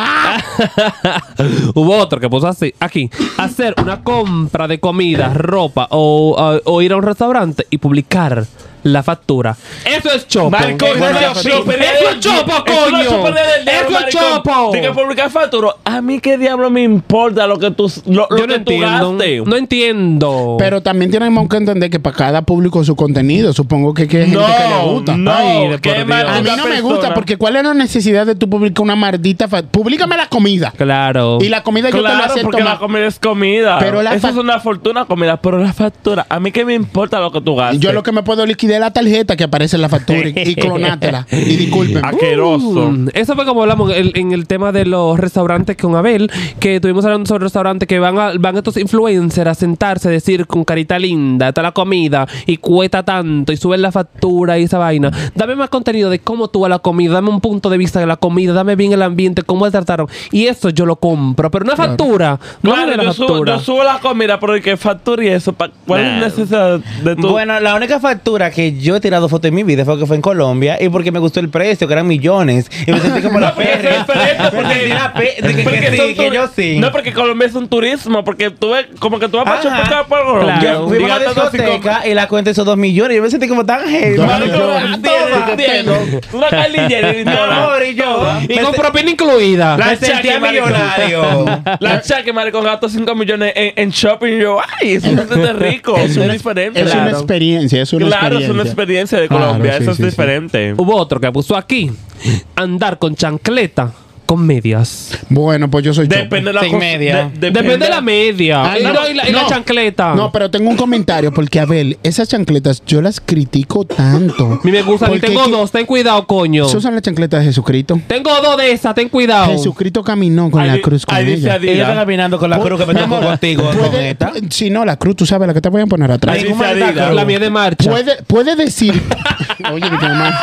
Hubo otro que puso así, aquí, hacer una compra de comida, ropa o, o- o ir a un restaurante y publicar la factura. Eso es chopo. Maricón, Eso eso es es chopo. chopo. Eso es chopo, coño. Eso es chopo. De que publicar factura. A mí qué diablo me importa lo que tú, lo, lo Yo no que tú entiendo. gastes. No entiendo. Pero también tenemos que entender que para cada público su contenido. Supongo que, que hay gente que le gusta. no, Ay, de qué por mal Dios. A mí una no me persona. gusta porque ¿cuál es la necesidad de tú publicar una maldita fa- Públicame la comida. Claro. Y la comida yo te la Claro, acepto porque más. la comida es comida. Pero la Eso fa- es una fortuna comida, pero la factura, a mí qué me importa lo que tú gastes. Yo lo que me puedo liquidar es la tarjeta que aparece en la factura y, y clonátela. Y disculpen. Asqueroso. Mm, eso fue como hablamos en el, en el tema de los restaurantes con Abel, que estuvimos hablando sobre restaurantes que van a, van estos influencers a sentarse, decir con carita linda, está la comida y cuesta tanto y suben la factura y esa vaina. Dame más contenido de cómo tuvo la comida, dame un punto de vista de la comida, dame bien el ambiente, cómo la trataron. Y eso yo lo compro, pero una factura. No Claro, de la yo subo, factura. yo subo la comida, pero el que factura y eso, pa- ¿cuál Nah. es la necesidad de tu? Bueno, la única factura que yo he tirado foto en mi vida fue que fue en Colombia y porque me gustó el precio, que eran millones. Y me sentí como la No, porque perra. es diferente, porque- Me sentí la pe- de que, porque que son sí, que turi- yo sí. No, porque Colombia es un turismo, porque tú ves, como que tú vas para Ajá. Chapacá por Colombia. Claro. Fuimos a la Diga, tanto así como- discoteca y la cuenta hizo dos millones. Y yo me sentí como tan heavy. Dos Marico, millones. a Entiendo, todas. entiendo. Una carlillera y Mi amor, y yo. Y me con se- propina incluida. La me sentía chaque, marico. millonario. La chaque, marico, gastó cinco millones en, en shopping. Y yo, ay, eso no es rico. Es Eso es una- diferente. Es una Claro. experiencia, es una Claro, experiencia. es una experiencia de Claro, Colombia. sí, eso sí, es sí. diferente. Hubo otro que puso aquí, andar con chancleta con medias. Bueno, pues yo soy chopo. Depende de la Sin cos- media. de- Depende de la media. Ay, y, no, no, y la, y la no. chancleta. No, pero tengo un comentario porque, Abel, esas chancletas yo las critico tanto. A mí me gustan y Porque tengo que- dos. Ten cuidado, coño. Se usan las chancletas de Jesucristo. Tengo dos de esas. Ten cuidado. Jesucristo caminó con Ahí la di- cruz con ahí dice ella. Adidas. Ella está caminando con la cruz que me Mi tocó amor, contigo. Con puede- esta. pu- Si no, la cruz, tú sabes la que te voy a poner atrás. Ahí ¿Cómo dice está Adidas. cruz? La mía de marcha. Puede, puede decir. Oye, mi mamá.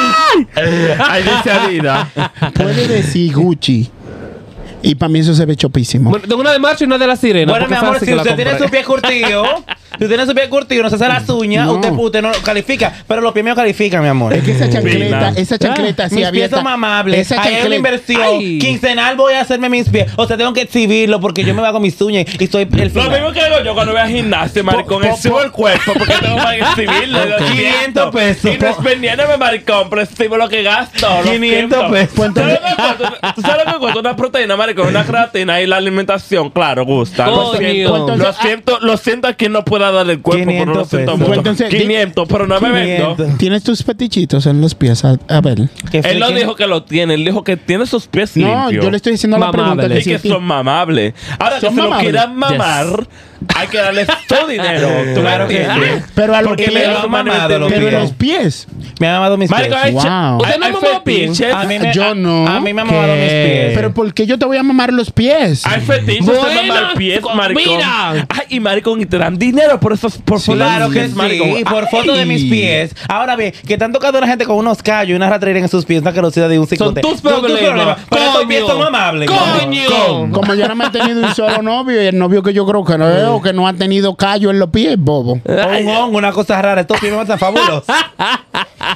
Ahí dice Adidas. Puede decir Gucci. Y para mí eso se ve chopísimo. Bueno, tengo una de marcha y una de la sirena. Bueno, mi porque fue amor, así si que la usted tiene compré. su pie curtido, si usted tiene su pie curtido, no se hace las uñas, No. usted, usted no califica. Pero los pies míos califican, mi amor. Es que esa chancleta, Fina. esa chancleta así Mis pies abierta. son mamables. Esa Ahí hay una chancleta. inversión. Ay. Quincenal voy a hacerme mis pies. O sea, tengo que exhibirlo porque yo me hago mis uñas y soy el Lo final. mismo que hago yo cuando voy al gimnasio, maricón. Po- po- Exhibo el cuerpo porque tengo para exhibirlo. Ok. quinientos pesos. Y no es vendiéndome, maricón, pero exhibo lo que gasto. lo quinientos siento. pesos. ¿Tú sabes lo que cuesta? ¿Tú sabes lo que cuesta una proteína, maricón? Una creatina y la alimentación, claro, gusta. Lo Coño. siento, Pues lo entonces, siento, lo siento a quien no pueda dar el cuerpo, pero lo quinientos siento pesos. mucho. Pues entonces, di- quinientos, pero no me vendo. quinientos. Tienes tus petichitos en los pies, a, a ver. ¿Qué fue Él no que- dijo que lo tiene, él dijo que tiene sus pies No, limpios. yo le estoy diciendo la pregunta. Mamables. Y que sí, son mamables. Ahora que ¿Son se lo mamables? quieran mamar, hay que darle su dinero. ¿Tú Claro me que entiendes? sí. Pero a lo Porque que le le da han mano mamado los Pero pies. los pies. Me han mamado mis Marico, pies. hay, Wow. cha- ¿Usted no hay mamó pies? fetiches. A mí me, Yo a- no. A mí me han mamado mis ¿Qué? pies. Pero ¿por qué yo te voy a mamar los pies? Hay fetiches Bueno, de mamar pies, maricón. mira. Ay, y maricón, y te dan dinero por esos por Sí. fotos de Claro que pies, sí, maricón. y por foto de mis Ay. pies. Ahora bien, que te han tocado una gente con unos callos y una ratrera en sus pies, una carosidad de un Son cicote. tus problemas. Pero estos Coño. pies son amables. mi amor. Coño. Como yo no me he tenido un solo novio y el novio que yo creo que no es o que no ha tenido callo en los pies, bobo. O un hongo, una cosa rara. Estos pies me están fabulosos.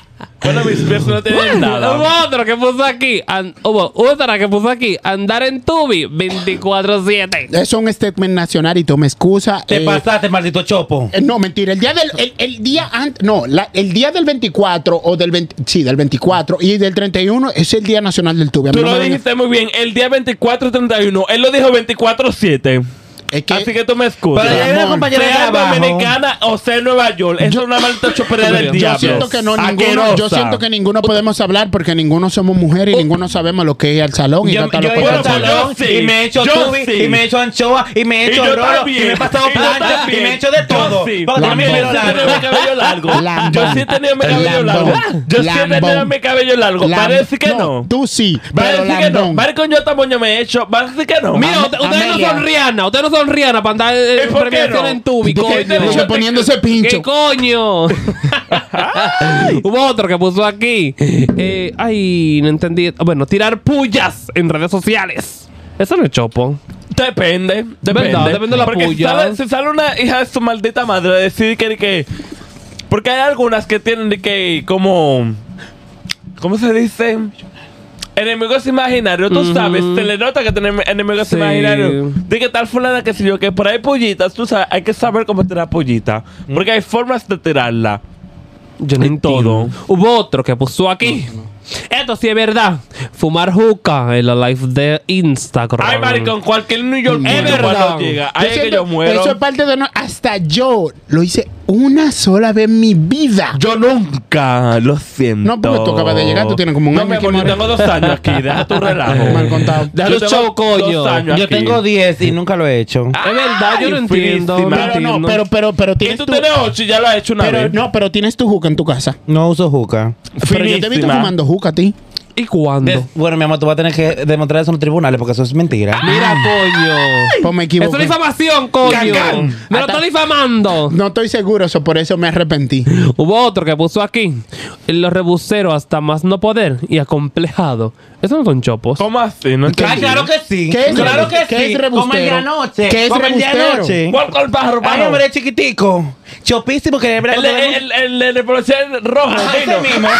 Bueno, mis pies no tienen nada. Hubo otro que puso aquí. an- hubo otra que puso aquí. Andar en Tubi veinticuatro siete. Es un statement nacional y tú me excusas. Te eh, pasaste, maldito chopo. eh, no, mentira. El día del el, el día antes, no, la- el día del veinticuatro o del veinte, sí, del veinticuatro y del treinta y uno es el Día Nacional del Tubi. A mí Tú no lo me vengas- dijiste muy bien. El día veinticuatro treinta y uno. Él lo dijo veinticuatro siete. Es que, Así que tú me excusas. Pero hay una amor, compañera de Sea trabajo. dominicana o sea en Nueva York. Eso es una maldita chopería del yo diablo. yo siento que no ninguno, yo Asquerosa. siento que ninguno podemos hablar porque ninguno somos mujeres y ninguno sabemos lo que es el salón y Yo, tratar yo los he ido al cosas. Bueno, pues salón yo sí. y me he hecho Yo tubi, sí. y me he hecho anchoa, y me he Y hecho yo rolo, también. y me he pasado Y yo plancha, y también. me he hecho de Yo todo. sí. Porque tengo mi Yo pelo sí tenía mi largo. cabello largo. Lambón. Yo sí tenía mi cabello Lambón. largo. Yo sí tenía Lambón. mi cabello largo. Va a Lam- decir que no. Tú sí, Va a pero decir que no. lambón. Va a decir con yo tamaño me he hecho. Va a decir que no. Mira, Am- usted- ustedes no Amelia. son Rihanna. Ustedes no son Rihanna para andar eh, ¿Y por qué premiación no? en Tubi, ¿De qué- de coño. qué poniéndose ¿Qué pincho? coño? Hubo otro que puso aquí. Eh, ay, no entendí. Bueno, tirar pullas en redes sociales. Eso no es chopo. Depende, depende. Verdad, depende de la Porque si puya. sale, si sale una hija de su maldita madre a decir que, que... Porque hay algunas que tienen de que como... ¿Cómo se dice? Enemigos imaginarios. Tú Ujú. sabes, se le nota que tiene enemigos Sí. imaginarios. De que tal fulana que si yo, que por ahí pollitas, tú sabes, hay que saber cómo tirar pollita. Porque hay formas de tirarla. Yo no En entiendo. todo. Hubo otro que puso aquí. Esto sí es verdad. Fumar juca en la live de Instagram. Ay, maricón, cualquier New York Es verdad. cuando llega. Ay, Yo es que siento- yo muero. Eso es parte de no, hasta yo lo hice una sola vez en mi vida. Yo nunca, lo siento. No, porque tú acabas de llegar, tú tienes como un no, año mi aquí, amor, yo more. tengo dos años aquí, deja tu relajo. Mal contado. Deja Yo tu tengo show, coño. dos años Yo aquí. tengo diez y nunca lo he hecho. Es verdad, yo no Ay, entiendo. finísima. no Pero no, entiendo. pero, pero, pero Y tienes tú tu, tienes ocho y ya lo has hecho una pero, vez. no, pero tienes tu juca en tu casa. No uso juca. Pero yo te he visto Finísima. fumando juca a ti. ¿Y cuándo? Des- bueno, mi amor, tú vas a tener que demostrar eso en los tribunales porque eso es mentira. Mira, coño. Pues me Eso equivoqué. es difamación, coño. Cacán. Me lo Hasta- estoy difamando. No estoy seguro, eso por eso me arrepentí. Hubo otro que puso aquí. Los rebuseros hasta más no poder y acomplejado. Esos no son chopos. ¿Cómo así? No Ah, entendí. claro que sí. ¿Qué es claro rebu- que qué sí. es rebustero? Como el de anoche. ¿Qué es Como el de rebustero? anoche. ¿Cuál con el pájaro, Ay, pájaro? hombre, chiquitico. Chopísimo que le El de el, el, el de población roja. Ah, ese vino. mismo.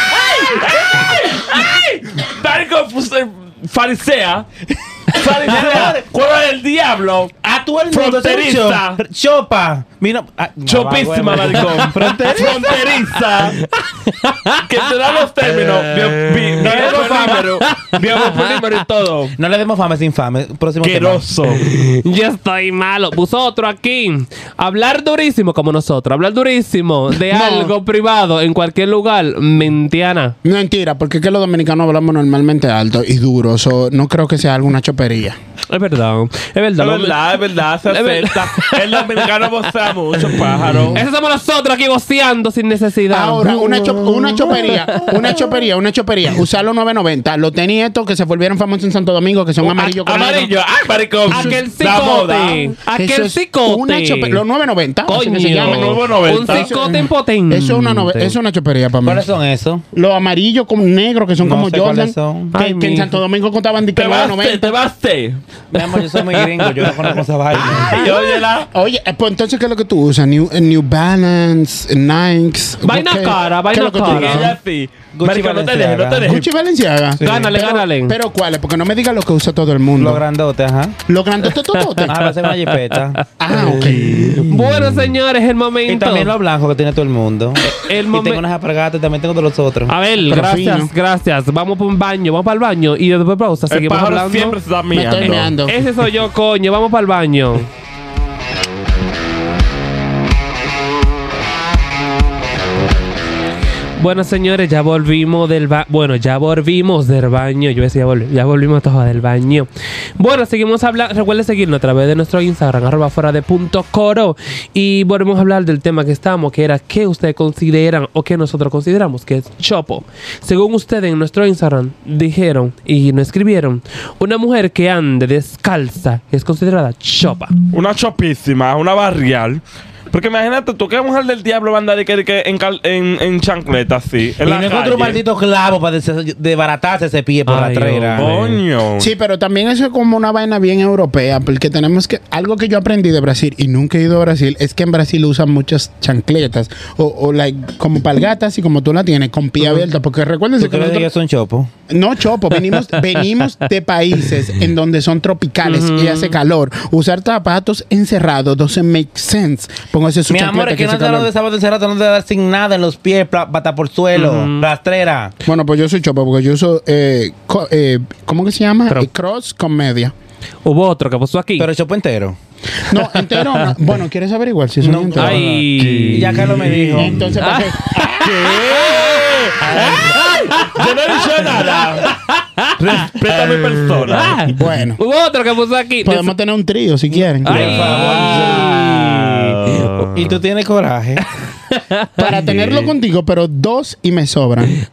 Marico, pues, eh, farisea. Farisea. ¿Cuál es el diablo? A todo el mundo. Fronteriza. ese es un cho- Chopa. Vino. ah, no, Chopísima, va, bueno. maricón. Fronteriza. Que te da los términos. Bio- bi- Biopolímero. Biopolímero y todo. No le demos fama, es infame. Próximo tema. Asqueroso. Yo estoy malo. Puso otro aquí. Hablar durísimo como nosotros. Hablar durísimo de No. algo privado en cualquier lugar. Mentiana. Mentira, porque es que los dominicanos hablamos normalmente alto y duro. So, no creo que sea alguna chopería. Es verdad. Es verdad. Es Lo- verdad, es verdad, se Es verdad. acepta. El dominicano vocea mucho, pájaro. Esos somos nosotros aquí voceando sin necesidad. Ahora, una, cho- una chopería, una chopería, una chopería. Usar los nueve noventa, los tenis estos que se volvieron famosos en Santo Domingo, que son amarillos con negro. Amarillo, ay, maricón. Aquel La moda. cicote. Eso Aquel es cicote. una chope- los nueve noventa, así que Coño. se llaman. nueve noventa. Un cicote impotente. Eso es una, nove- eso es una chopería para mí. ¿Cuáles son esos? Los amarillos con negro, que son No como sé Jordan, cuáles son. que, Ay, que en mijo. Santo Domingo contaban de que Te nueve baste, noventa. te baste. Mi amor, yo soy muy gringo. Yo no conozco esa vaina. Ay, óyela. Oye, eh, pues entonces, ¿qué es lo que tú usas? New, eh, New Balance, Nikes. Vaina ¿qué- cara, qué vaina es lo que tú cara. usas? Ella sí. Gucci Marico, no te dejes, no te Balenciaga. dejes. Gucci Balenciaga. Gánale, Pero- gánale. Pero ¿cuáles? Porque no me digas lo que usa todo el mundo. Lo grandote, ajá. Lo grandotototote. Ah, va a ser una jipeta. Ah, ok. Bueno, señores, el momento. Y también lo blanco que tiene todo el mundo. El Y momen- tengo unas apargatas y también tengo de los otros. A ver, Pero gracias, fino. gracias. Vamos para un baño, vamos para el baño y después pausa. El Seguimos pájaro hablando. siempre se está Me estoy mirando. meando. Ese soy yo, coño. Vamos para el baño. Bueno, señores, ya volvimos del ba Bueno, ya volvimos del baño. Yo decía, ya, volvi- ya volvimos todos del baño. Bueno, seguimos hablando. Recuerden seguirnos a través de nuestro Instagram, arroba fuera de punto coro. Y volvemos a hablar del tema que estamos, que era qué ustedes consideran o qué nosotros consideramos que es chopo. Según ustedes en nuestro Instagram dijeron y nos escribieron, una mujer que ande descalza es considerada chopa. Una chopísima, una barrial. Porque imagínate tú, ¿qué mujer del diablo va a andar de que, de que en, cal- en, en chancleta así? En Y la no encontró calle? un maldito clavo para des- desbaratarse ese pie por Ay, la trera. Coño. Sí, pero también eso es como una vaina bien europea, porque tenemos que, algo que yo aprendí de Brasil y nunca he ido a Brasil, es que en Brasil usan muchas chancletas, o, o like, como palgatas y como tú la tienes, con pie abierto, porque recuérdense ¿Tú que crees que nosotros, son chopo? no, chopo, venimos, venimos de países en donde son tropicales y hace calor. Usar zapatos encerrados doesn't make sense. Póngase su Mi chancleta amor, es que no hace te lo calor. de sábado encerrado, no te dar sin nada en los pies, pla- pata por suelo, rastrera. Bueno, pues yo soy chopo porque yo uso, eh, co- eh, ¿cómo que se llama? Pero- Eh, cross con media. Hubo otro que puso aquí. Pero el chopo entero. No, entero. no. Bueno, ¿quieres averiguar si es No, entero? Ay. Y ya Carlos me dijo. Entonces, ¿para qué? Yo no he dicho nada. Respeta mi persona. Ah. Bueno, Hubo otro que puso aquí. podemos tener un trío si quieren. Ay. Y tú tienes coraje. Para tenerlo contigo, pero dos y me sobran.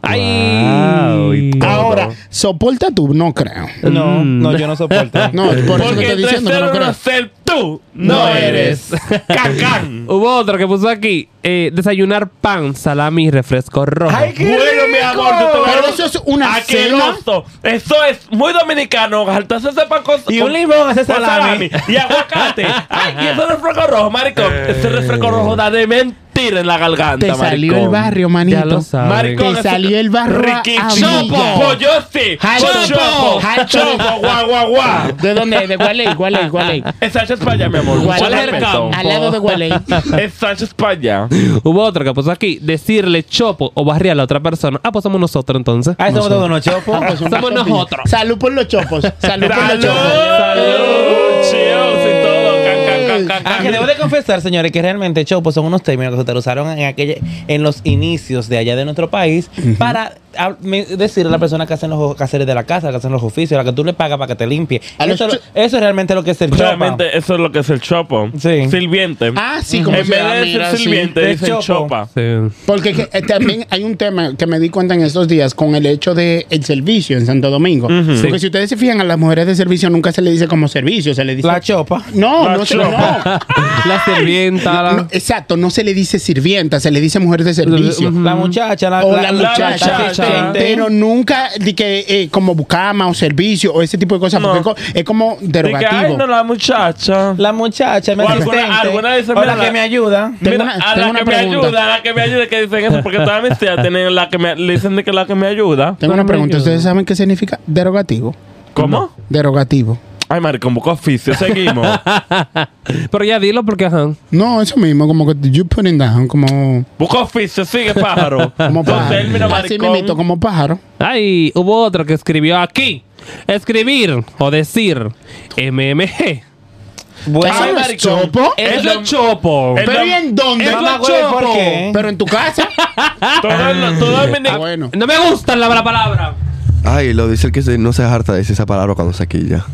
Ay. Ahora, ¿soporta tú? No creo. No, no, yo no soporto. No, por eso que Porque estoy entre diciendo que ser no uno creo. ser tú, no, No eres. Cacán. Hubo otro que puso aquí. eh, desayunar pan, salami y refresco rojo. Ay, qué Bueno, mi amor, yo te voy a Pero dar- eso es una Asqueroso. Eso es muy dominicano. Saltarse ese pan con Y con- un limón, ese con salami. Y aguacate. Ay, y ese refresco rojo, maricón. Ese refresco rojo da de mentira en la garganta, Te maricón. salió el barrio, manito. Ya lo saben. Maricón, Te ese- salió el barrio a- Riquicho. amiga. Pollo, sí. Hacho. Chopo. Hacho. Chopo. Guau, guau, guau. ¿De dónde? ¿De cuál es? ¿Cuál es? ¿Cuál es? Es Sánchez para allá, mi amor. ¿Cuál Mucho es? respeto. Al lado de Gualey. Es Sánchez para allá. Hubo otro que puso aquí. Decirle chopo o barriar a la otra persona. Ah, pues somos nosotros entonces. Ahí somos todos unos chopos. Ah, pues un Somos copillo. nosotros. Salud por los chopos. Salud por los ¡Salud! chopos. ¡Salud! Cheers y todo. Can, can, can, can, Ah, can. que debo de confesar, señores, que realmente chopos son unos términos que se utilizaron en aquella, en los inicios de allá de nuestro país para a- me- decirle a la persona que hacen los quehaceres de la casa, que hacen los oficios, a la que tú le pagas para que te limpie. A los Eso, cho- eso es realmente lo que es el chopa. Realmente eso es lo que es el chopo. Sí. Sirviente. Ah, sí, como En se vez llama, de decir mira, sí. sirviente, De dicen chopo. chopa. Sí. Porque que, eh, también hay un tema que me di cuenta en estos días con el hecho de el servicio en Santo Domingo. Porque si ustedes se fijan, a las mujeres de servicio nunca se le dice como servicio, se le dice... La chopa. No, La no se chopa. no. La sirvienta. la- No, exacto, no se le dice sirvienta, se le dice mujer de servicio. La muchacha, la, O la, muchacha, muchacha. pero nunca de que eh, como cama o servicio o ese tipo de cosas, No. porque es co- es como Dice, ay, derogativo. no, la muchacha. La muchacha, mi O alguna- asistente. alguna dice, o mira, la que la- me ayuda. Tengo Mira, una- a tengo la una que me pregunta. ayuda, a la que me ayuda, que dicen eso, porque todas mis tías tienen la que me, le dicen de que la que me ayuda. Tengo una me pregunta, ayuda. ¿ustedes saben qué significa derogativo? ¿Cómo? Derogativo. Ay, maricón, busca oficio, seguimos. Pero ya dilo porque ajá. No, eso mismo, como que you putting down, como, Busca oficio, sigue, pájaro. como Entonces, pájaro. él, mira, Así maricón. mismito, como pájaro. Ay, hubo otro que escribió aquí. Escribir o decir M M G. Bueno, ¿Eso Ay, no es maricón. chopo? Eso Es lo- es chopo. es- ¿Pero y en dónde? Eso mamá, es güey, ¿por chopo. qué? Pero en tu casa. Todo el- todo el Ah, bueno. No me gusta la la palabra. Ay, lo dice el que se- no se harta de decir esa palabra cuando se quilla.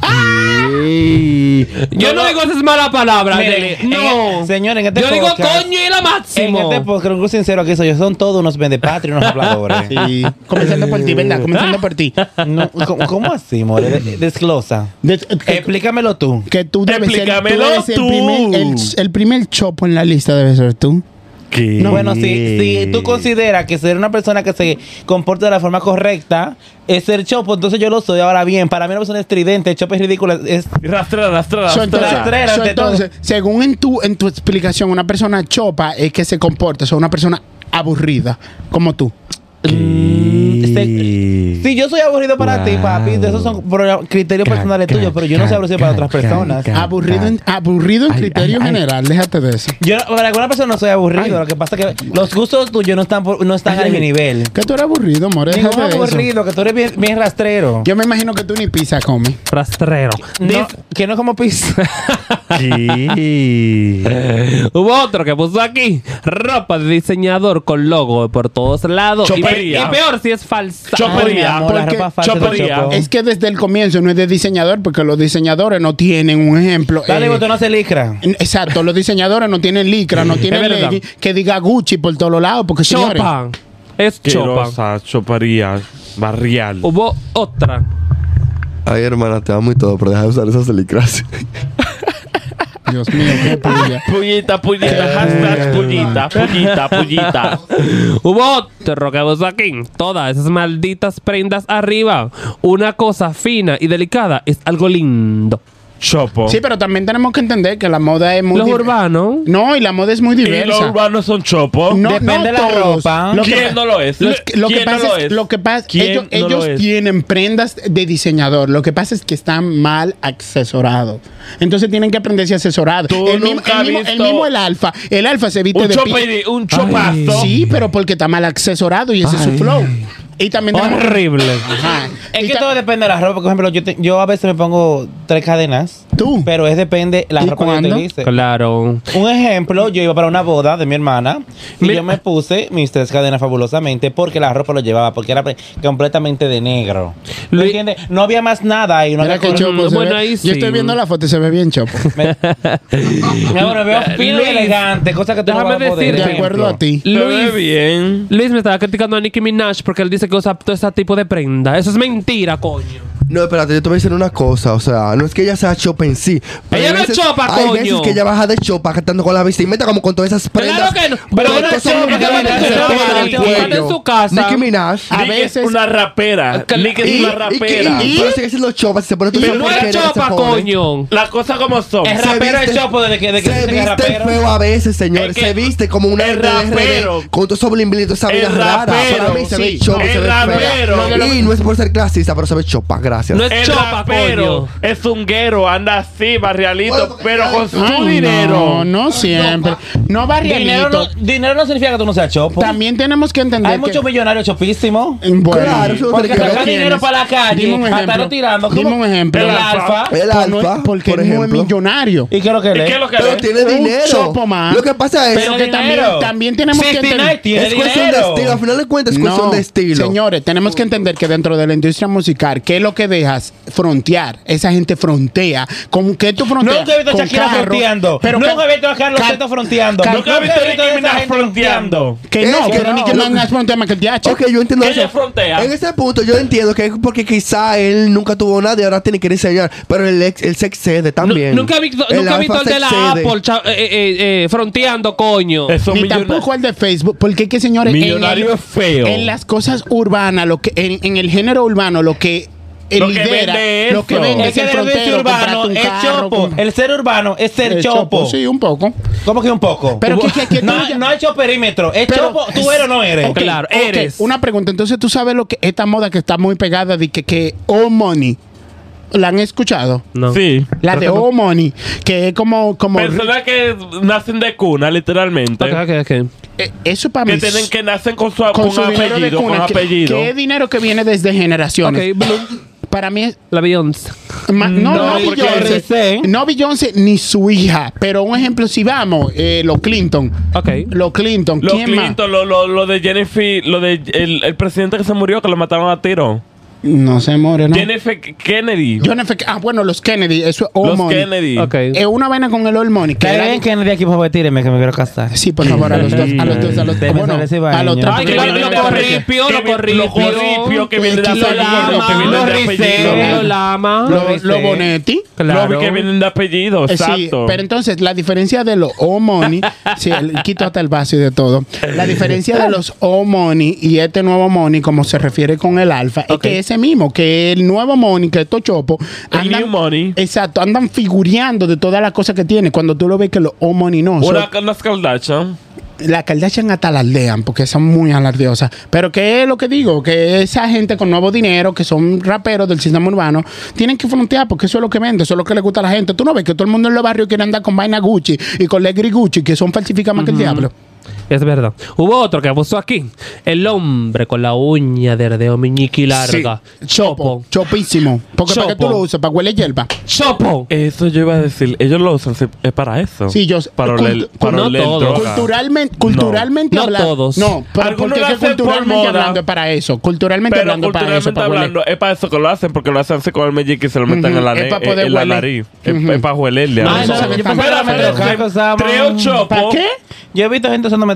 Yo no digo esa es mala palabra. Miren, Dele. en No. e- señor, en este Yo digo podcast- coño y la En máximo. este podcast, un sincero aquí soy yo, son todos unos vendepatrios, unos habladores. Sí. Comenzando por ti, ¿verdad? Comenzando por ti. No, ¿cómo, cómo así, more? De- Desglosa. De- que, Explícamelo tú. que tú debes ser, tú Explícamelo debes ser el, tú. primer, el, el primer chopo en la lista debe ser tú. ¿Qué? No, bueno, si, si tú consideras que ser una persona que se comporta de la forma correcta es ser chopo, entonces yo lo soy. Ahora bien, para mí una persona estridente, chopo es ridícula. Es, Rastrera, rastrera, So, rastrera. entonces, Rastrera so, ante todo. entonces, según en tu, en tu explicación, una persona chopa es que se comporta, o sea, una persona aburrida, como tú. este- si yo soy aburrido para ti, papi, de esos son pro- criterios personales tuyos, pero yo no soy aburrido para otras personas. Aburrido en, aburrido en criterio general, déjate de eso. Yo, para alguna persona no soy aburrido. Lo que pasa es que los gustos tuyos no están, por- no están a mi nivel. Que tú eres aburrido, more, Ningún déjate de eso. aburrido, que tú eres bien, bien rastrero. Yo me imagino que tú ni pizza comes. Rastrero. No, que no como pizza. Hubo otro que puso aquí. Ropa de diseñador con logo por todos lados. Y, pe- Chopería. y peor si es falsa. Chopería. Ay, mi amor, la porque ropa falsa de chopería. chopo. Es que desde el comienzo no es de diseñador, porque los diseñadores no tienen un ejemplo. Dale, eh, botón no se licra. Exacto, los diseñadores no tienen licra, no tienen verdad. legging que diga Gucci por todos lados, porque señores, Chopa. Es chopa. Asquerosa, choparía, barrial. Hubo otra. Ay, hermana, te amo y todo, pero deja de usar esas licras. Dios mío, qué puya. Pullita, pullita, hashtag pullita, pullita, pullita. Hubo otro que puso aquí. Todas esas malditas prendas arriba. Una cosa fina y delicada es algo lindo. Chopo. Sí, pero también tenemos que entender que la moda es muy... Los di- urbanos. No, y la moda es muy Y los diversa. urbanos son chopos. No, Depende no de la todos. ropa. Lo que ¿Quién pa- no lo es? Lo, lo que ¿Quién no pasa lo es, es? lo que pasa, ¿Quién ellos, no lo ellos es? tienen prendas de diseñador. Lo que pasa es que están mal asesorados. Entonces tienen que aprenderse asesorado. Tú El mismo, nunca el, has mismo, el visto- mismo el alfa. El alfa se viste Un, de pi- chope, un chopazo. Sí, pero porque está mal asesorado y ese es su Ay. flow. Y también tenemos- Horrible. Ajá. Es Y que ta- todo depende de la ropa. Por ejemplo, yo, te- yo a veces me pongo tres cadenas. Tú. Pero es depende la ¿Y ropa cuándo? que utilice. Claro. Un ejemplo, yo iba para una boda de mi hermana y Mi- yo me puse mis tres cadenas fabulosamente porque la ropa lo llevaba, porque era pre- completamente de negro. ¿Me Lu- entiendes? No había más nada y no Mira había qué color. chopo se Bueno, ve. ahí Yo sí. estoy viendo la foto y se ve bien chopo. Me, me, bueno, veo fino y Luis, elegante, cosa que tú no déjame vas a poder. decirte- De acuerdo a ti. Se ve Luis, bien. Luis me estaba criticando a Nicki Minaj porque él dice que usa todo ese tipo de prenda. Eso es mentira, coño. No, espérate, yo te voy a decir una cosa. O sea, no es que ella sea chopa en sí. pero Ella hay no es veces- chopa, Hay coño. veces que ella baja de chopa cantando con la vestimenta como con todas esas prendas. Claro que no. Pero Pero no es cosas chopa, muy que grandes anda que en se chopa, pegan al que anda en cuello. su casa. Nicki Minaj. A Nick veces- es una rapera. Que- Nick es Y- una y- rapera. y- Pero sigue siendo chopa. Si se pone tu Pero chopa, no es porquería que se chopa, pone. coño. Las cosas como son. Es Se rapero el viste- chopo desde que, de que Se dice que es viste rapero. feo a veces, señores. Es que Se viste como una el R D R rapero- con todo esos blimblitos, esa vida el rara. rapero, Para mí se ve sí. chopa, El se ve rapero. fea. Y no es por ser clasista, pero se ve chopa. Gracias. No es El chopa, rapero coño. es un guero, anda así, barrialito, Bueno, porque- pero con su Ay, dinero. No, no siempre. No Dinero no, barrialito. dinero no significa que tú no seas chopo. También tenemos que entender Hay que... muchos millonarios chopísimos. Bueno, Claro, eso Porque Pero sacan ¿quiénes? dinero para la calle, Dime un a ejemplo. estarlo tirando. Dime ¿Cómo? un ejemplo. El El alfa. El Pues no es- alfa, porque por él no es ejemplo. millonario. ¿Y qué es lo que ¿Y le qué es lo que Pero le- tiene Un dinero. chopo más. Lo que pasa es Pero que también, dinero. también tenemos que sesenta y nueve entender... tiene es cuestión de dinero. estilo. Al final de cuentas es cuestión No, de estilo. señores, tenemos que entender que dentro de la industria musical, ¿qué es lo que dejas? Frontear. Esa gente frontea. ¿Con qué tú fronteas? Nunca he visto a Con Shakira carro. fronteando. Pero Nunca que- he visto a Carlos Car- Seto fronteando. Car- Nunca he visto a Nicki a esa Minaj gente fronteando. Que no, Es que pero no. ni que no es frontea más que el D H. Ok, yo entiendo Que eso. ella frontea. En ese punto yo entiendo que es porque quizá él nunca tuvo nada y ahora tiene que enseñar. Pero él, ex- él se excede también. Nu- Nunca he visto, El nunca he alfa visto el se de la excede. Apple cha- eh, eh, eh, fronteando, coño. Eso Ni millona- tampoco el de Facebook, porque es que señores, en, Millonario el- es feo. en las cosas urbanas, lo que en, en el género urbano, lo que eh, Lo que lidera, vende lo que eso. vende Es es que el el ser frontero, urbano comprarte un es carro, chopo. con- El ser urbano es ser el chopo. Sí, un poco. ¿Cómo que un poco? Pero que- que- que tú no, ya- no hay choperímetro. Es Pero- chopo. ¿Tú eres o no eres? Ok, Claro, ok, eres. Una pregunta, entonces tú sabes lo que esta moda que está muy pegada de que, que All Money, ¿la han escuchado? No. Sí. La de All Money, que es como... como Personas que nacen de cuna, literalmente. Ok, ok, ok. eh, eso para Que mí... tienen que nacen con su, con con su dinero de apellido, cuna, con que- apellido. que es dinero que viene desde generaciones. Ok, Blue. Para mí es... La Beyoncé. Ma- no, No, no, porque Beyoncé. Beyoncé. No Beyoncé ni su hija. Pero un ejemplo, si vamos, eh, los Clinton. Ok. Los Clinton. Los ¿Quién más? Clinton, lo, lo, lo de Jennifer, lo de el, el presidente que se murió, que lo mataron a tiro. No se more, ¿no? Jennifer Kennedy. John F. Ah, bueno, los Kennedy. Eso es All Los Money. Kennedy. Ok. Es una vaina con el All Money. Que Que era- ven que en el de aquí, por favor, tíreme, que me quiero casar. Sí, por favor, a los dos. A los dos. A los Deme bueno, saber ese a baño. los tres. Ay, Que que porque viene lo de no- corripio, que lo vi- corripio. Lo corripio, que viene de Lo apellido. lama, Que viene lo de apellido. riseo, Lo- lama. Los lo Bonetti. Claro. Lo vi que vienen de apellido, Eh, Sí, exacto. pero entonces la diferencia de los All Money, sí, el- quito hasta el vaso y de todo. La diferencia de los All Money y este nuevo Money, como se refiere con el Alfa, Ok. es que ese mismo, que el nuevo Money, que estos chopos, El new money. exacto, andan figureando de todas las cosas que tiene. Cuando tú lo ves que los All Money no. Una, son- unas Kardashian. la Kardashian hasta alardean porque son muy alardeosas. Pero ¿qué es lo que digo? Que esa gente con nuevo dinero, que son raperos del sistema urbano, tienen que frontear porque eso es lo que vende, eso es lo que le gusta a la gente. Tú no ves que todo el mundo en los barrios quiere andar con vaina Gucci y con Legri Gucci, que son falsificadas más que el diablo. Es verdad. Hubo otro que puso aquí. El hombre con la uña de dedo meñique larga. Sí. Chopo. Chopísimo. Porque ¿para qué Chopo. tú lo usas? ¿Para huele hierba? Chopo. Eso yo iba a decir. Ellos lo usan, sí, es para eso. Sí, yo- Para cult- oler, para no oler todos. droga. Culturalmente, culturalmente No hablando. todos. No, pero Algunos porque lo es que hacen por culturalmente moda. hablando es para eso. Culturalmente Pero hablando es para eso. culturalmente Para huele. hablando, es para eso que lo hacen, porque lo hacen así con el meñique y se lo meten Ujú, en la, es ne- pa' poder en la hueler. nariz. Es- Ujú. Es para huelerle. Ay, a no, uno. sabe yo tan- pensaba que Pero, los cacos usaban- Tres chopo. ¿Para qué? Yo he visto gente usándome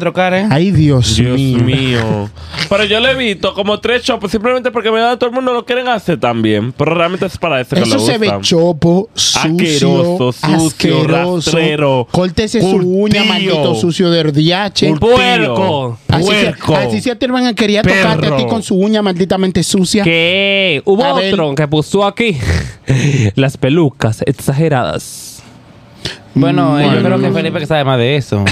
trocar, ¿eh? Ay, Dios, Dios mío. mío. Pero yo le he visto como tres chopos simplemente porque me da todo el mundo lo quieren hacer también. Pero realmente es para eso que Eso lo se usan. ve chopo, sucio, Asqueroso, sucio, asqueroso. rastrero, Córtese su uña, curtido. maldito sucio de ordiache. Un Puerco. Así se, Puerco. así se atrevan a querer tocarte a ti Perro. con su uña malditamente sucia. ¿Qué? Hubo A ver. otro que puso aquí las pelucas exageradas. Bueno, eh, yo Bueno. creo que Felipe que sabe más de eso.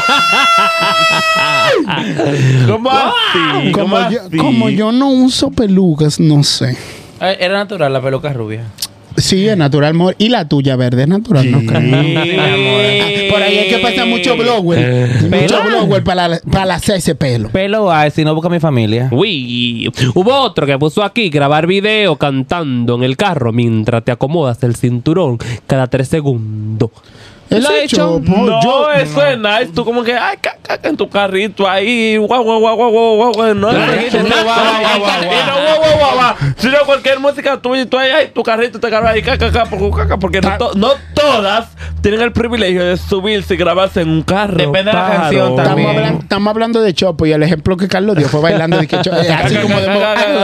¿Cómo así? ¿Cómo Como yo, así? como yo no uso pelucas, no sé. Eh, Era natural la peluca rubia. Sí, es natural, amor. Y la tuya verde es natural, ¿no? Carlos? Sí, mi amor. Ah, por ahí hay que pasar mucho blower. Mucho ¿Pelo? blower para, para hacer ese pelo. Pelo hay, si no busca mi familia. Uy, hubo otro que puso aquí grabar video cantando en el carro mientras te acomodas el cinturón cada tres segundos. ¿Lo Eso he es hecho? chopo. No, Yo- eso es nice. Tú como que, ay, caca, en tu carrito ahí, guau, guau, guau, guau, guau, guau, guau. No, Claro, no, que no, tú guau, guau, guau, guau, y no, guau, guau, guau, guau. Sino cualquier música tuya y tú ahí, ay, tu carrito te cargas ahí, caca, caca, porque, caca, porque no, to- no todas tienen el privilegio de subirse y grabarse en un carro. Depende de la paro. canción Estamos también. hablando, estamos hablando de chopo y el ejemplo que Carlos dio fue bailando de que cho- eh, así como de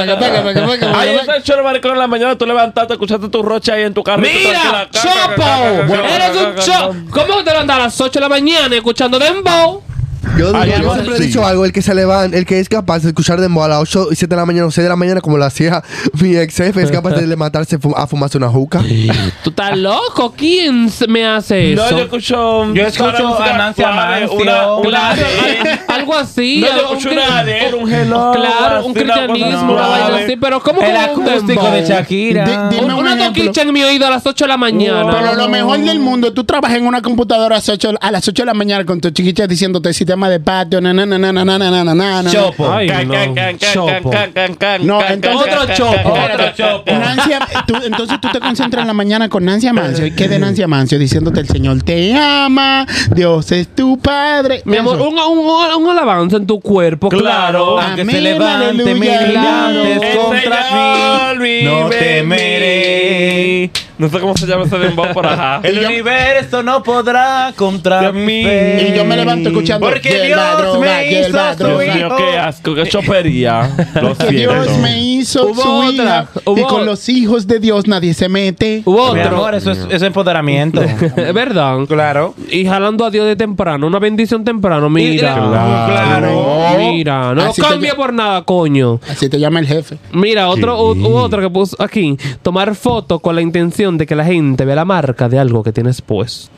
Ay, ese es choro maricón en la mañana, tú levantaste, escuchaste tu rocha ahí en tu carrito. ¡Mira! tranquila, caca, caca, caca, ¡Chopo! caca, ¡Eres caca, un caca, chopo! ¿Cómo te levantas a las ocho de la mañana escuchando Dembow? Yo, Ay, yo yo siempre sí. he dicho algo, el que se levanta, el que es capaz de escuchar dembow a las ocho y siete de la mañana o seis de la mañana como lo hacía mi ex jefe, es capaz de levantarse fu- a fumarse una juca. ¿Tú estás loco? ¿Quién se- me hace eso? No, yo escucho. Yo escucho una a Nancy suave, Amancio. una- una Claro, de- al- algo así. No, yo algo- escucho un una cri- de un hello. Claro, un así, una cosa cristianismo, una suave. vaina así. Pero ¿cómo El que un acústico dembow? de Shakira. Di- dime Un- un Una ejemplo. toquicha en mi oído a las ocho de la mañana. Pero lo mejor del mundo, tú trabajas en una computadora a las ocho, a las ocho de la mañana con tu chiquita diciéndote sistema de patio, na na na na na na na na na na. Chopo. Ay, Can, no. can, can, can, Chopo. can, can, can, No, can, entonces- can, Otro can, chopo. can, Otro chopo. Nancy, tú- entonces tú te concentras en la mañana con Nancy Amancio. ¿Y qué de Nancy Amancio? Diciéndote el Señor te ama, Dios es tu Padre. Mi amor, Eso. un, un, un alabanza en tu cuerpo, claro. Claro. Aunque Amén, se levante aleluya, mil gigantes El contra Señor ti, vive no en temeré. mí. No sé cómo se llama ese dembow por acá. El universo no podrá contra Dios mi mío. fe. Y yo me levanto escuchando. Porque "Hierba, Dios droga, me hierba, hizo Dios su droga". mío, qué asco, qué chopería. Lo Que siento. Dios me hizo Hubo su otra, hija. hubo Y con otra. los hijos de Dios nadie se mete. Hubo Mi otro. amor, eso es, eso es empoderamiento. Es verdad. Claro. Y jalando a Dios de temprano, una bendición temprano, mira. Claro. Mira, no Así te cambia ll- por nada, coño. Así te llama el jefe. Mira, otro, hu- hubo otro que puso aquí, tomar fotos con la intención de que la gente vea la marca de algo que tienes puesto.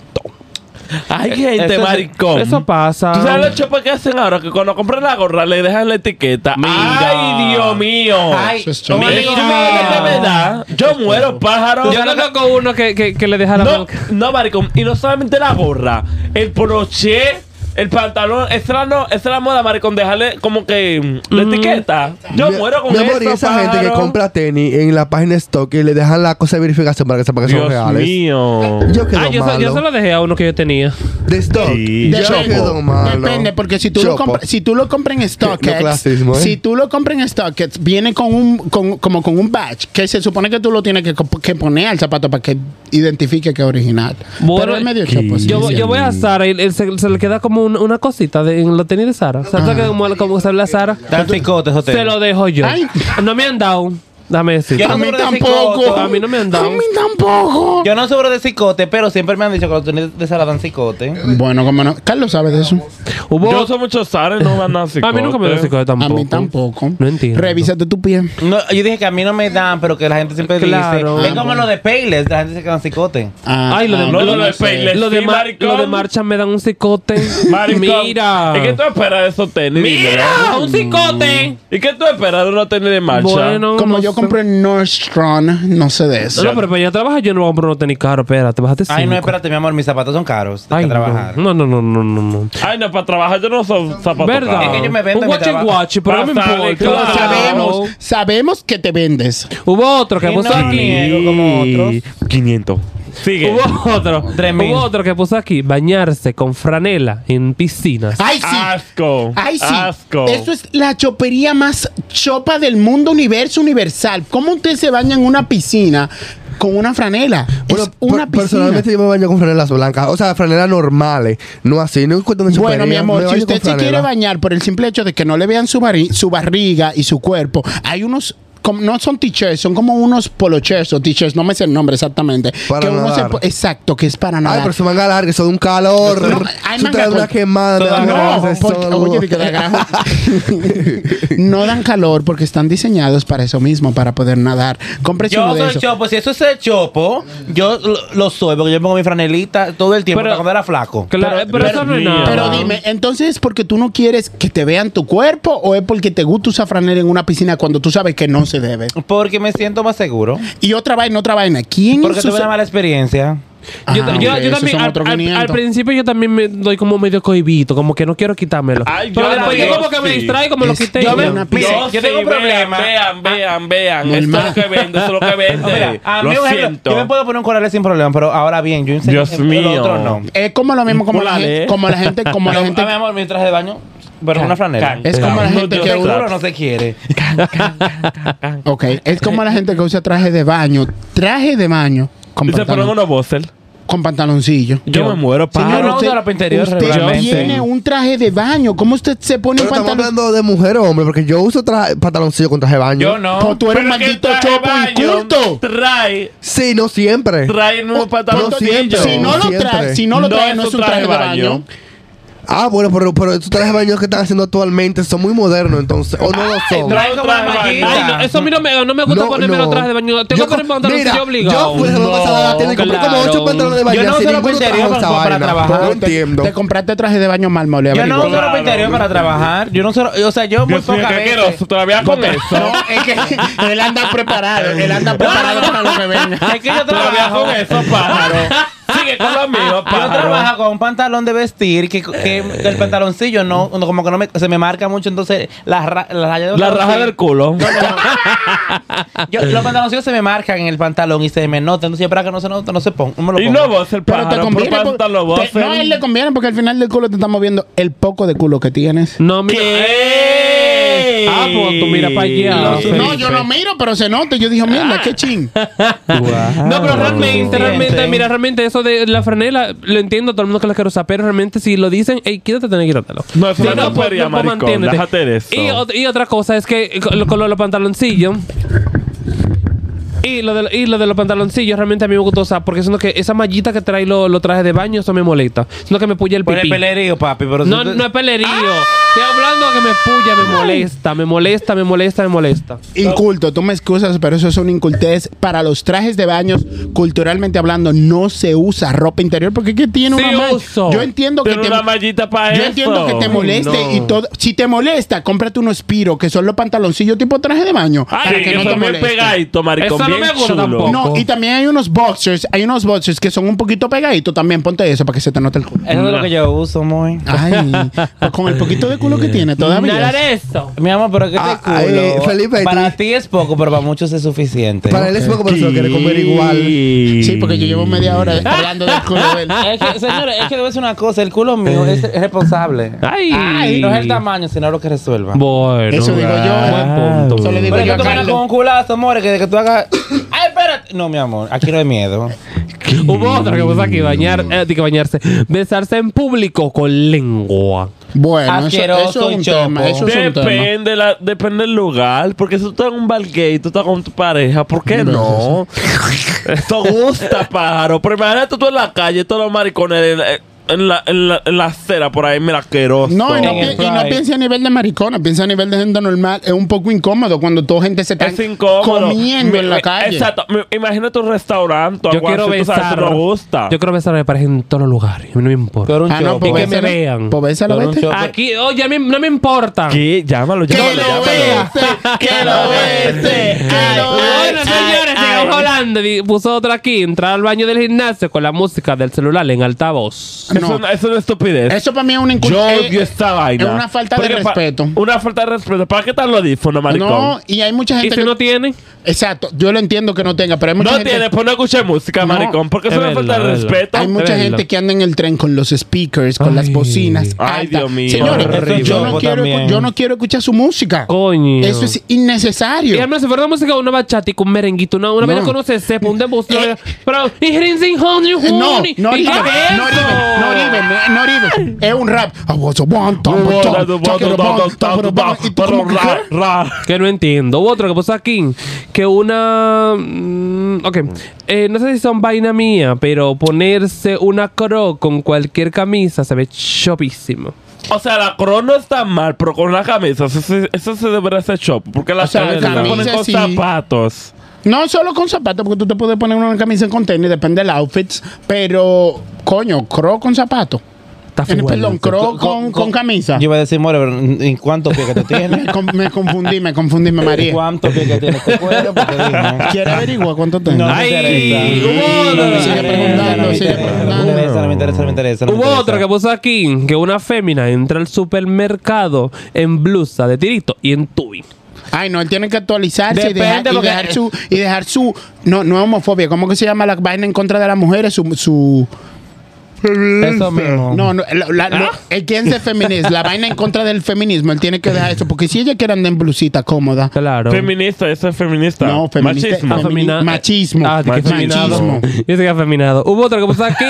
Ay, gente, Eso- maricón. Eso pasa. ¿Tú sabes los chopos que hacen ahora? Que cuando compran la gorra le dejan la etiqueta. Mira. ¡Ay, Dios mío! Ay, Eso es Mira, chopo. ¿tú sabes lo que me da? Yo muero, pájaro. Yo conozco uno que, que, que le deja la No, marca. no, maricón. Y no solamente la gorra. El poloché, el pantalón. Esa es la, no, esa es la moda, maricón. Dejarle como que mm, la etiqueta. Yo Mi- muero con mi amor, eso, y esa gente que pájaro. compra tenis en la página stock y le dejan la cosa de verificación para que sepa que son Dios reales. mío. Yo quedo Ah, yo, se, malo. yo se lo dejé a uno que yo tenía. De stock. Sí. Yo Depende. quedo malo. Depende, porque si tú, lo Chopo. compras, si tú lo compras en StockX, No clasismo, ¿eh? si tú lo compras en StockX, viene con un, con, como con un badge que se supone que tú lo tienes que, co- que poner al zapato para que identifique que es original. Bueno, Pero es medio chopo. sí, Yo, sí. yo voy a Sara y él se, se le queda como un- una cosita de, en los tenis de Sara. ¿Sabes que como, como se habla Sara? Dan cicotes, hotel. Se lo dejo yo. Ay. No me han dado. Dame decir. Yo no A mí sufro de tampoco. cicote. A mí no me han dado. A mí tampoco. Yo no sufro de cicote, pero siempre me han dicho que los tenis de Sara dan cicote. Bueno, como no. Carlos sabe de eso. Hubo. Yo uso muchos zares, no van a a mí nunca me dio cicote tampoco. A mí tampoco. No entiendo. Revísate tu pie. No, yo dije que a mí no me dan, pero que la gente siempre Claro. dice. Es como lo de Payless, la gente dice que dan cicote. Ah, Ay, lo de, ah, no, lo, lo de sé. Payless, lo de sí, mar- maricón. lo de marcha me dan un cicote. Maricón. Mira. ¿Y qué tú esperas de esos tenis? Mira, un cicote. ¿Y qué tú esperas de unos tenis de marcha? Bueno, Como no yo sé. compré en Nordstrom, no sé de eso. No, pero para allá trabajar yo no voy a comprar unos tenis caros. Espérate, bájate cinco. Ay, no, espérate, mi amor, mis zapatos son caros. Hay Ay, que trabajar. no. No, no, no, no, no. Ay, no, para trabajar yo no soy zapatos ¿Verdad? caros. Es que yo me vendo un en mi guachi trabajo. guachi, pero no me Pasa de importa. Pero claro. sabemos, sabemos que te vendes. Hubo otro que Y puso no aquí. niego como otros. quinientos. Sigue. Hubo otro. Tres mil. Hubo otro que puso aquí. Bañarse con franela en piscinas. Ay, sí. Asco. Ay, sí. Asco. Eso es la chopería más chopa del mundo universo universal. ¿Cómo usted se baña en una piscina con una franela. Bueno, es una per- personalmente piscina. yo me baño con franelas blancas. O sea, franelas normales. No así. No es cuestión de Bueno, chupería, mi amor, me si baño usted con se quiere franela. bañar por el simple hecho de que no le vean su, barri- su barriga y su cuerpo, hay unos... como- no son t-shirts, son como unos polochers o t-shirts, no me sé el nombre exactamente. Para que uno se nadar. po- exacto, que es para Ay, nadar. pero su manga larga, eso de un calor. No, hay Eso te manga da una corta. quemada. te da Toda una grasa, No, grasa, porque, eso, oye, de que da grasa. No dan calor porque están diseñados para eso mismo, para poder nadar. Cómprese Yo uno de soy esos. chopo. Si eso es el chopo, yo lo, lo soy porque yo pongo mi franelita todo el tiempo Pero- cuando era flaco. Claro, pero, pero- eso no es Dios mío. nada. Pero dime, entonces es porque tú no quieres que te vean tu cuerpo o es porque te gusta usar franela en una piscina cuando tú sabes que no se debe? Porque me siento más seguro. Y otra vaina, otra vaina. ¿Quién Porque en su tuve una mala experiencia. Yo, Ah, yo- ok, yo esos también, son al, otros al- quinientos. al principio yo también me doy como medio cohibito, como que no quiero quitármelo. Ay, Pero yo después no, yo como yo que me sí. distraigo, me lo Es- quité. yo y me- ya. Mire, Yo, yo tengo sí, un problema. Vean, vean, vean. Esto es Normal. lo que vende, esto es lo que vende. Mira, a mí, lo por ejemplo, siento. yo me puedo poner un coral sin problema, pero ahora bien, yo enseño Dios el mío. otro no. Es como lo mismo como la, Culale. gente, como la gente, como la Yo- gente. a mi amor, mi traje de baño, pero una franela. Es como la No, gente yo que sé, usa- Seguro no se quiere. Ok, es como la gente que usa traje de baño, traje de baño con, Y se ponen pantalon- unos boxers. con pantaloncillo. Yo, me muero, Señor, pájaro. no usa ropa interior usted regularmente. tiene un traje de baño. ¿Cómo usted se pone Pero un estamos pantalón? hablando de mujer o hombre, porque yo uso traje, pantaloncillo con traje de baño. Yo no. Pues tú eres un Pero que maldito traje chopo baño inculto. Trae, Sí, no siempre. trae un No pantaloncillo. siempre. Si no lo Siempre. trae, si no lo No trae, es no es un un traje de baño. Ah, bueno, pero, pero esos trajes de baño que están haciendo actualmente son muy modernos, entonces. O no lo son. trae como traje una de mallita. baño. Ay, no, eso a mí no me, no me gusta No, ponerme no. los trajes de baño. Tengo Yo que poner co- pantaloncillo mira, obligado. Yo fui la semana pasada a la tienda y compré como claro. ocho pantalones de baño. Yo no así uso ropa ninguno interior trajo esa para- para vaina. trabajar. No Te- entiendo. Te compraste traje de baño mal, mole. Yo no uso averigua. ropa interior para trabajar. Yo no uso, o sea, yo muy Dios mío, pocas qué veces. asqueroso. Todavía con eso. No, es que él anda preparado. Él anda preparado para lo que venga. Es que yo Todavía trabajo con eso, pájaro. Sigue con lo mío, Yo pájaro. trabajo con un pantalón de vestir que, que el pantaloncillo no, no, como que no me, se me marca mucho, entonces la, ra- la raya de La raja del culo. Yo, los pantaloncillos se me marcan en el pantalón y se me notan, entonces yo para que no se note, no se ponga. No me lo Y pongo. no vos el Pero te pájaro. conviene. Por porque- pantalón te- boxer. no, a él le conviene porque al final del culo te estamos viendo el poco de culo que tienes. No, mira. ¿Qué? Ah, pues tú mira para allá. No, Felipe. No, yo lo miro, pero se nota. Yo dije, mierda, qué ching. No, pero realmente, Suficiente. realmente, mira, realmente eso de la franela, lo entiendo todo el mundo que la quiere usar, pero realmente si lo dicen, ey, quítate, tenés que quitártelo. No, eso Si no es pues, tontería, pues, maricón. manténete. Déjate de eso. Y, ot- y otra cosa es que con, con los pantaloncillos. Y lo, de, y lo de los pantaloncillos realmente a mí me gusta usar porque siento que esa mallita que trae los lo trajes de baño, eso me molesta. Siento que me puya el Por el pipí. pelerío, papi. Pero No, si tú- no es pelerío. Estoy hablando de que me puya, me molesta, me molesta, me molesta, me molesta. Inculto, tú me excusas, pero eso es una incultez. Para los trajes de baños, culturalmente hablando, no se usa ropa interior porque es que tiene Sí una malla. uso. Yo entiendo que Tiene te, una mallita para yo eso. entiendo que te moleste no. y todo. Si te molesta, cómprate unos Spiro, que son los pantaloncillos tipo traje de baño. Ay, para que, que no te son bien moleste. pegaditos, maricón. Eso no bien me gusta chulo. tampoco. No, y también hay unos boxers, hay unos boxers que son un poquito pegaditos también. Ponte eso para que se te note el culo. Eso es lo que yo uso, muy. Ay, pues con el poquito de culo que tiene todavía. Nada de eso. Mi amor, pero que te Ah, culo. ay, Felipe, para tú- ti es poco, pero para muchos es suficiente. Para él es poco, pero se lo quiere comer igual. Sí, porque yo llevo media hora hablando del culo de él. Es que, señores, es que debe ser una cosa. El culo mío es, es responsable. Ay. Ay, no es el tamaño, sino lo que resuelva. Bueno. Eso digo yo. Buen punto. Eso le digo Pero es yo que a tú ganas Carlos. con un culazo, amor, que de que tú hagas. ¡Ay, espérate! No, mi amor, aquí no hay miedo. Hubo otra que puso aquí, bañar, eh, de que bañarse. Besarse en público con lengua. Bueno, eso, Asqueroso eso es un y chopo. tema. Eso es un tema. Depende, la, depende del lugar. Porque si tú estás en un bar gay y tú estás con tu pareja, ¿por qué no? Eso gusta, pájaro. Pero imagínate tú en la calle, todos los maricones en, en la, en, la, en la acera por ahí, mira, asqueroso. No, y no, En el pi- y no Pride. piense a nivel de maricona, piensa a nivel de gente normal. Es un poco incómodo cuando toda gente se está Es incómodo. comiendo Mi- en la mi- calle. Exacto. Mi- Imagínate un restaurante. o Yo algo quiero así, tú sabes, besar. eso no gusta. Yo quiero besar a mi pareja en todos los lugares. A mí no me importa. Pero un Ah, no, chopo. pues Y que me bésalo. vean. Pues bésalo, Pero un vete. chopo. Aquí, oye, a mí no me importa. ¿Qué? Llámalo, Que llámalo, lo llámalo. bese, que lo bese, que lo Bueno, bese. señores, sigamos hablando. Di- Puso otra aquí. Entrar al baño del gimnasio con la música del celular en altavoz. No, Eso, no. eso es una estupidez. Eso para mí es una incul- Yo eh, odio esta vaina. Es una falta de Porque pa- respeto. Una falta de respeto. ¿Para qué tal lo audífono, maricón? No, y hay mucha ¿Y gente si que... no tiene? Exacto, yo lo entiendo que no tenga, pero hay mucha No gente... tiene, pues no escuche música, No, maricón. Porque es eso es una falta de verdad, es verdad. respeto. Hay mucha Verlo. gente que anda en el tren con los speakers, con Ay. las bocinas Ay, altas. Dios mío. Señores, Horrible. yo no, Yo quiero, también. yo no quiero escuchar su música. Coño. Eso es innecesario. Y además, si fuera una música, una bachata y con un merenguito, una, una No. vaina que uno se sepa, un dembow, Eh. pero... y Rinzing Honey, Eh, No, Honey. no ¿Y even, qué es no eso? even, no even, no even. Es un rap. I was a one, top, top, top, top, top, top, top, y tú como que, ¿qué? Que no entiendo. Hubo otro que puso aquí. Que una... mm, ok. Eh, no sé si son vaina mía, pero ponerse una cro con cualquier camisa se ve chopísimo. O sea, la corona no está mal, pero con la camisa, eso, se- eso se debería hacer shop. Porque las O sea, camisas se camisa ponen con sí. zapatos. No solo con zapatos, porque tú te puedes poner una camisa en container, depende del outfit, pero, coño, cro con zapatos. Está Eh, fuerte. Perdón, cro con, con camisa. Yo iba a decir, more, pero ¿en cuántos pies que tú tienes? Me, con- me confundí, me confundí, me mareé. ¿Cuántos pies que tienes tu cuero? Porque dime. ¿Quieres averiguar cuánto tengo? No me Ay, interesa. hubo No otro. me Sigue interesa, preguntando, no me sigue interesa, preguntando. No me interesa, no me interesa, no me interesa. no me Hubo interesa. otro que puso aquí que una fémina entra al supermercado en blusa de tirito y en tubi. Ay, no, él tiene que actualizarse y dejar, Depende, y porque- dejar su... Y dejar su no, no es homofobia. ¿Cómo que se llama la vaina en contra de las mujeres? Su... su Eso mismo. no, no, la, la- lo- el quien se feminista, la vaina en contra del feminismo, él tiene que dejar eso, porque si ella quiere andar en blusita cómoda, Claro. Feminista, eso es feminista. no, feminista, Machismo. Ah, femini- femina- machismo, Ah, de que feminado. machismo. Yo sé que afeminado. Hubo otro que puso aquí.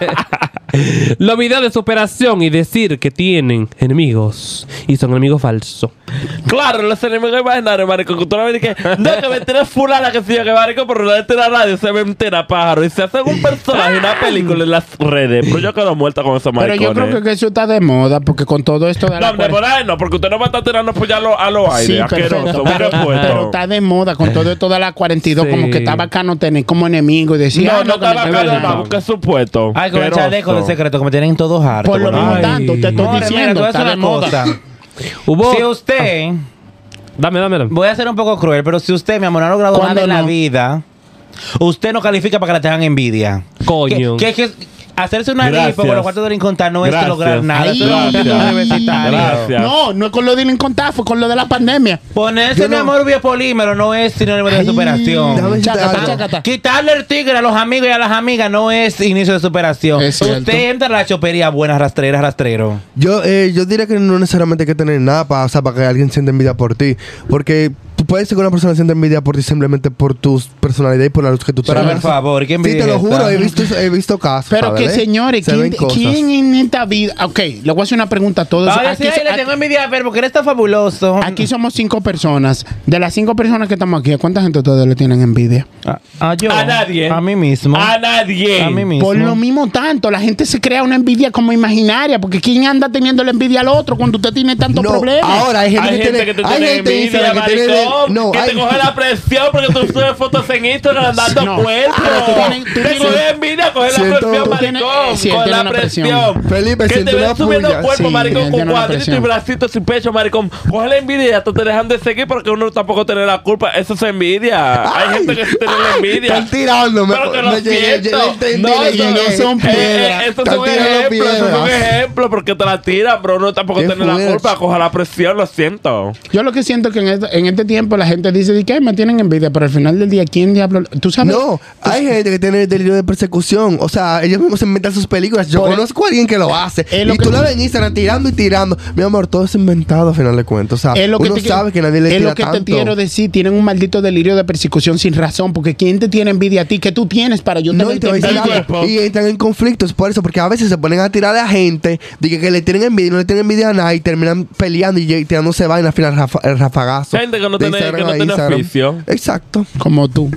Los videos de superación y decir que tienen enemigos y son enemigos falsos. Claro, los enemigos imaginarios, marico. Que tú no ves que no, que me enteras fulana que sí, que marico, pero la gente de la radio se me entera, pájaro. Y se hacen un personaje, una película en las redes. Pero yo quedo muerta con esos Pero maricones. yo creo que eso está de moda, porque con todo esto de la No, de por ahí no, porque usted no va a estar tirando pues ya lo- a los aires. Sí, asqueroso, perfecto. muy Pero, repuesto. pero está de moda con todo esto de la cuarenta y dos, Sí. como que está bacano tener como enemigo y decir, No, ah, no que está me- bacano, verdad. más, busca supuesto. Ay, con el Asqueroso. chaleco de secreto que me tienen todos hartos. Por lo con- mismo Ay. tanto, te estoy More, mira, diciendo, te voy a decir está de una moda. cosa. Hubo. Si usted, Dame, dame, dame. voy a ser un poco cruel, pero si usted, mi amor, no ha logrado ¿Cuándo nada en la no? vida, usted no califica para que le tengan envidia. Coño. Que, que, que hacerse una Gracias. rifa por los cuartos de Incontar no Gracias. es lograr nada. Ay, Eso es un título gracias. universitario. Gracias. No, no es con lo de Incontar, fue con lo de la pandemia. Ponerse, Yo mi no- amor, biopolímero no es sinónimo de Ay, superación. déjame decirte Chácata, algo. chácata. Quitarle el tigre a los amigos y a las amigas no es inicio de superación. Es cierto. Usted entra a la chopería buena, rastrera, rastrero. Yo, eh, yo diría que no necesariamente hay que tener nada para, o sea, para que alguien sienta envidia por ti. Porque tú puedes ser que una persona sienta envidia por ti simplemente por tu personalidad y por la luz que tú Pero traes. por favor, ¿quién Sí, te lo envidia juro, esta? he visto, he visto casos. Pero ¿sabes? que, señores, Se ¿quién, ven cosas. ¿quién en esta vida? Ok, le voy a hacer una pregunta a todos. Ahora Aquí, sí, ay, le tengo envidia a ver porque él está fabuloso. aquí somos cinco personas. De las cinco personas que estamos aquí, ¿a cuánta gente ustedes le tienen envidia? A, a yo. A nadie. A mí mismo. A nadie. A mí mismo. Por lo mismo tanto, la gente se crea una envidia como imaginaria, porque ¿quién anda teniendo la envidia al otro cuando usted tiene tantos No, problemas? ahora hay gente Hay que gente tiene. que te hay tiene gente en envidia, Instagram que tiene. maricón, No, que hay. te coge la presión porque tú subes fotos en Instagram dando No, cuerpo. pero tú tienes- tú Te tienes- coge envidia, coge la Siento- presión, tú tienes- maricón. sí, él Coge tiene la una presión. presión. Felipe, que siento te una ven subiendo puya. cuerpo, Sí, maricón, él con tiene una cuadritos y presión. bracitos y pecho, maricón. Coge la envidia y ya te dejan de seguir porque uno tampoco tiene la culpa. Eso es envidia. Hay gente que sí tiene la envidia. Están tirando, me, Pero que me lo llegué, siento. yo entendí, No, le eso llegué. no son Eh, piedras. eh, Eso Están es un tirando ejemplo, eso es un piedras. ejemplo porque te la tiran, bro. Uno tampoco Qué tiene la fuerte. culpa. Coja la presión, lo siento. Yo lo que siento es que en este, en este tiempo la gente dice de que "Ay, me tienen envidia", pero al final del día, ¿quién diablo? ¿Tú sabes? No, hay gente que tiene delirio de persecución. O sea, ellos mismos se inventan sus películas. Yo Por- conozco a alguien que lo hace. Es lo Y que tú tú- la ves en Instagram tirando y tirando. Mi amor, todo es inventado a final de cuentas. O sea, Es lo que uno te, sabe que nadie le es tira lo que tanto. te quiero decir, tienen un maldito delirio de persecución sin razón, porque ¿quién te tiene envidia a ti? ¿Qué tú tienes para yo No, y te tener voy a decir envidia. algo, y entran en conflictos por eso, porque a veces se ponen a tirar a la gente, de que, que le tienen envidia y no le tienen envidia a nadie, y terminan peleando y tirándose vaina al final rafa- el rafagazo. Gente que no De tiene- Instagram que no a tiene Instagram. oficio. Exacto. como tú?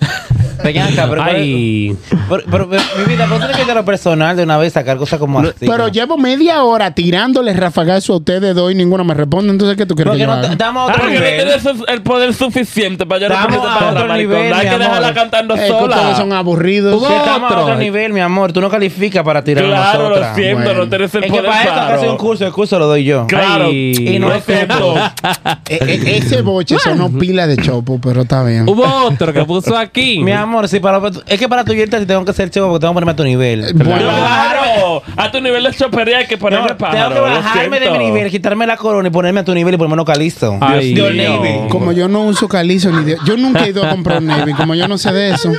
Ven acá, pero, Ay. pero, pero, pero, mi vida, ¿vos tenés que ir a lo personal de una vez sacar cosas como así? Pero llevo media hora tirándole rafagazo a ustedes dos y ninguno me responde. Entonces, ¿qué tú quieres Porque que yo no haga? estamos a Ah, otro porque no nivel. tienes su- el poder suficiente para yo Estamos representar a a la otro maricón. nivel, Hay mi que dejarla amor. cantando Es que ustedes sola. son aburridos. Hubo Sí, estamos a otro. otro nivel, mi amor. Tú no calificas para tirar a Claro, nosotras. lo siento, Bueno. no tienes el Es que poder para esto hay que hacer un claro. curso. El curso lo doy yo. Claro. Ay. Y no Lo es justo. siento. E- e- ese boche sonó pila de chopo, pero está bien. Hubo otro que puso aquí. Mi que amor, sí, para, es que para tu irte si tengo que ser chopo porque tengo que ponerme a tu nivel. Bueno. Claro, a tu nivel de chopería hay que ponerme No, pájaro. tengo que lo bajarme de siento. mi nivel, quitarme la corona y ponerme a tu nivel y ponerme unos calizos. Ay, Dios Dios. mío. Como yo no uso calizo ni de, yo nunca he ido a comprar un Navy, como yo no sé de eso.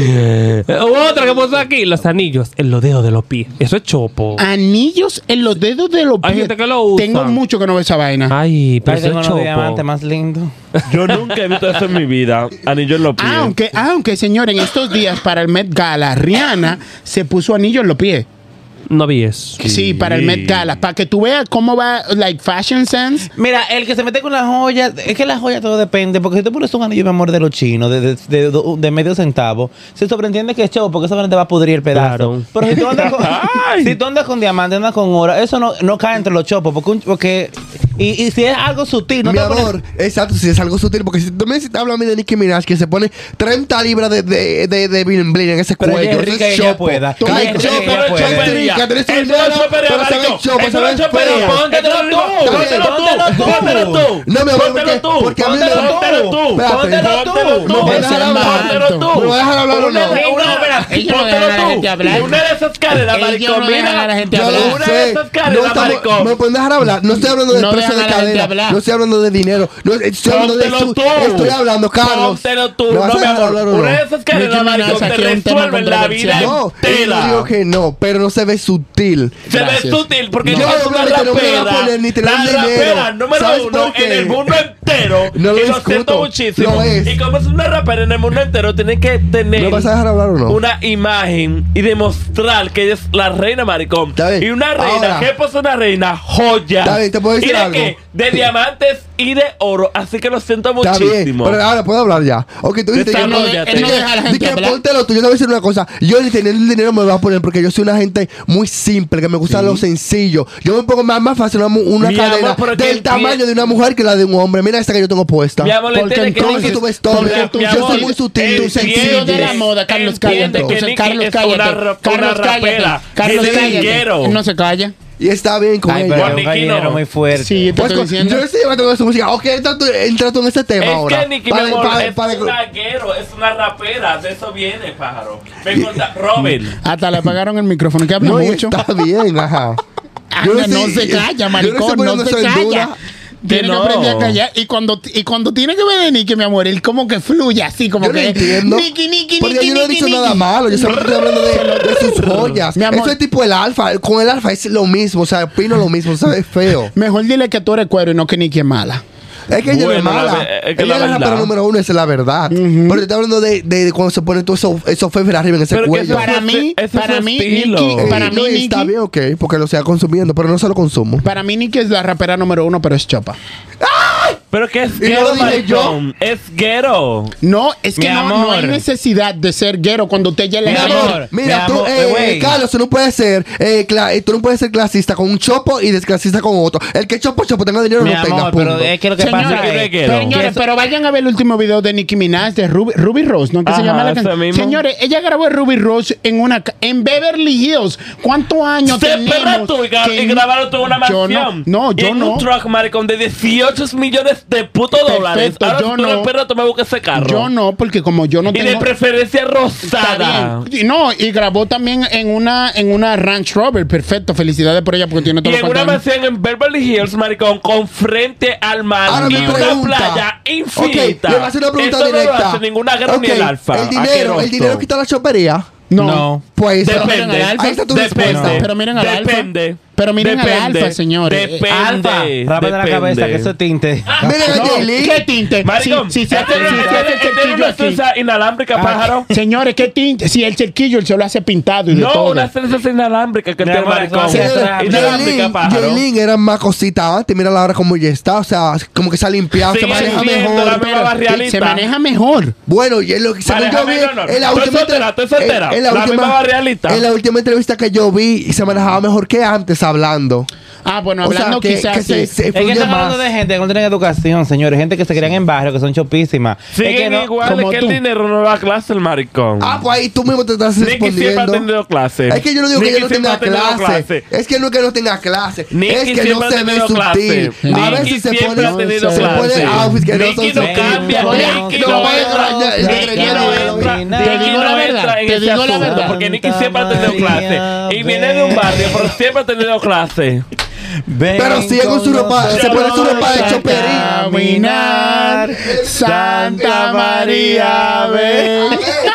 Eh, Otra que puso aquí, los anillos en los dedos de los pies. Eso es chopo. Anillos en los dedos de los Hay pies. gente que lo usa. Tengo mucho que no veo esa vaina. Ay, pero Ay, eso tengo es unos chopo. diamantes más lindos. Yo nunca he visto eso en mi vida. Anillo en los pies. Aunque, aunque, señor, en estos días para el Met Gala, Rihanna se puso anillo en los pies. No vi eso. Sí, para el Met Gala. Para que tú veas cómo va, like, fashion sense. Mira, el que se mete con las joyas, es que las joyas todo depende, porque si tú pones un anillo, mi amor, de los chinos, de, de, de, de, de medio centavo, se sobreentiende que es show, porque eso te va a pudrir el pedazo. Claro. Pero si tú andas con, Ay. si tú andas con diamante, andas con oro, eso no, no cae entre los chopos, porque, un- porque y, y si es algo sutil, no Mi te pones- amor, exacto, si es algo sutil, porque si tú me estás hablando a mí de Nicki Minaj que se pone treinta libras de, de, de, de bling bling en ese Pero ella cuello, es eso rica y es ella chopo. pueda. Tú Ella me es chopo, rica y ella pero pueda. es rica, tú eres Eso no es dinero, chopería, pero sabes marico. chopo, Eso no es sabes chopería. feo. Póntelo tú. Está bien. Póntelo tú. Póntelo tú. No, mi amor, Póntelo porque, tú. porque a mí me Póntelo tú. Espérate. Póntelo tú. Póntelo tú. ¿Me vas a dejar hablar? Póntelo tú. ¿Me vas a dejar hablar o Una- no? una- Ella no Póntelo deja a la tú. gente hablar. Una de esas cadenas, Ella maricón. no deja a la Mira. gente Yo hablar. lo Una sé. de esas cadenas, No estamos- maricón. ¿Me pueden dejar hablar? No estoy hablando del No precio de dejan a la gente cadena. hablar. No estoy hablando de dinero. No, estoy hablando de Póntelo su... tú. Estoy hablando, Carlos. Póntelo tú. ¿Me vas No, a mi dejar amor. hablar o no? Una de esas cadenas, Nicki Minaj maricón, te aquí un tema resuelven la vida controversial. No, él no digo entera. que no, pero no se ve sutil. Se ve Gracias. sutil porque No, ella es una obviamente no me la rapera. ponen ni te La dan dinero. rapera número ¿Sabes uno por qué? en el mundo entero. No lo y lo discuto. siento muchísimo. Lo es. Y como es una rapera en el mundo entero, tiene que tener ¿Me vas a dejar hablar o no? una imagen y demostrar que ella es la reina, maricón. Está bien. Y una reina, Ahora. ¿qué pasa una reina? Joya. Está bien, te puedo decir ¿Y de algo. qué? De diamantes y de oro. Así que lo siento Está bien, muchísimo. pero ahora puedo hablar ya. Ok, tú dices que no, Desarrollate. es Él no deja a la que, gente di que hablar. póntelo tú. Yo te voy a decir una cosa. Yo ni teniendo el dinero me voy a poner porque yo soy una gente muy simple, que me gusta lo sencillo. Yo me pongo más, más fácil una, mu- una Mi cadena amor, pero que del el tamaño pie- de una mujer que la de un hombre. Mira esta que yo tengo puesta. Mi amor, Porque entiende que entonces Nicki- tú ves todo. Porque, Tú- mi yo soy amor, muy sutil, tú entiende- sencillo de la moda, Carlos, entiende cállate. que Nicki Carlos, es cállate. una ra- Carlos, una cállate. rapera. Carlos, Es cállate. dinero. Él no se calla. Y está bien con Ay, ella. pero Juan es un Nicki gallero no. muy fuerte. Sí, yo te Pues, estoy diciendo. yo estoy llevando con su música. Ok, entra tú, entra tú en ese tema Es ahora. que Nicki, mi Para- amor, para- es para- un laguero, es una rapera. De eso viene, pájaro. Ven corta. Robin. Hasta le apagaron el micrófono, que habla No, y mucho. está bien, ajá. Anda, no estoy- se calla, yo maricón, estoy no, poniendo se eso en calla. duda. Tiene que no. aprender a callar. Y cuando, y cuando tiene que ver de Nicki, mi amor, él como que fluye así, como Yo no que. entiendo. Nicki, Nicki, Porque Nicki, yo no he Nicki, dicho Nicki. nada malo. Yo solo estoy hablando de, de sus joyas. Mi amor. Eso es tipo el alfa. Con el alfa es lo mismo. O sea, opino lo mismo. ¿Sabes? Feo. Mejor dile que tú eres cuero y no que Nicki es mala. Es que ella no es Bueno, la mala. ve- es que Ella la es la verdad. rapera número uno, esa es la verdad. Pero te estoy hablando de, de, de cuando se ponen todos esos esos fefer arriba en ese Pero que cuello. eso Para es- mí, ese es para su mí, estilo. Nicki- Eh, para mí, no, y está Nicki- bien, ok, porque lo siga consumiendo, pero no se lo consumo. Para mí, Nicki es la rapera número uno, pero es chopa. Pero que es Y no ghetto, lo dije yo. maricón. Es ghetto. No, es que Mi no, no amor. hay necesidad de ser guero cuando usted ya le Mi da- amor. Mira, mi tú, amor, eh, güey. Carlos, tú no puedes ser, eh, cla- eh, tú no puedes ser clasista con un chopo y desclasista con otro. El que chopo, chopo, tenga dinero, Mi no tenga, amor, punto. pero es que lo que Señora, pasa que- es que- Señores, que eso- pero vayan a ver el último video de Nicki Minaj de Ruby, Ruby Rose, ¿no? Que se Ajá, llama la ese canción. mismo. Señores, ella grabó el Ruby Rose en una ca- en Beverly Hills. ¿Cuántos años Se tenemos? perra tú y, gra- que y grabaron toda una yo mansión. no, no, yo en no. un truck, maricón, de dieciocho millones de putos dólares. Perfecto, Ahora yo tú, no. perra, tú me buscas ese carro. Yo no, porque como yo no Y de tengo. preferencia Está rosada. bien. Y no, y grabó también en una en una Range Rover. Perfecto, felicidades por ella porque tiene Y todo en una mansión en Beverly Hills, maricón, con frente al mar Ahora y mi una pregunta. playa infinita. Ok, le voy a hacer una pregunta Eso no directa. lo hace ninguna guerra ni Ok, el alfa. El dinero, Asqueroso. el dinero quita la chopería. No. No. Pues, Depende. ahí está tu Depende. respuesta. Pero miren al alfa. Depende. Pero miren al Depende. alfa, señores. Depende. Alfa, rapa de la Depende. cabeza, que eso es tinte. Miren a No, Yailin. ¿qué tinte? Maricón, Si, si se hace, este si se este- hace este es cerquillo una aquí. esencia inalámbrica, Ah, pájaro. señores, ¿qué tinte? Si el cerquillo él se lo hace pintado y de No, todo. una esencia inalámbrica que Mi tiene amor, maricón. eso hace atrás. Inalámbrica, Yailin, pájaro. Yailin era más cosita antes. Mira la hora como ya está. O sea, como que se ha limpiado, se Sigue maneja siendo mejor. la misma barrialita. Se maneja mejor. Bueno, y es lo que según yo vi Manéjame, no, no. en la Estoy última soltera, entre- estoy soltera. en- en la La última- misma barrialita. En la última entrevista que yo vi, se manejaba mejor que antes hablando. Ah, bueno, O sea, hablando que, quizás que se, sí. se Es que fluye estamos más. hablando de gente que no tiene educación, señores. Gente que se crían en barrio, que son chopísimas. Es que Siguen no- igual, como es que tú. el dinero no da clase el maricón. Ah, pues ahí tú mismo te estás Nicky siempre ha respondiendo. tenido clase. Es que yo no digo que Nicky ella no siempre tenga ha tenido clase. Es que no es que no tenga clase. Nicky es que no siempre ha se ve tenido sutil. clase. A Nicky veces se siempre pone, ha tenido se clase. pone outfits que no Nicky son no sutiles. cambia, Oye, Nicky no, no oye, entra, ya- ya- Nicky ya- no ya- entra cosa, Te Nicky digo no la entra verdad, en te ese digo la asunto, verdad. porque Nicky siempre ha tenido Santa clase. María, Y viene de un barrio, pero siempre ha tenido clase. Pero sigue con su ropa, se pone su ropa de chopería. Caminar, Santa María, ven.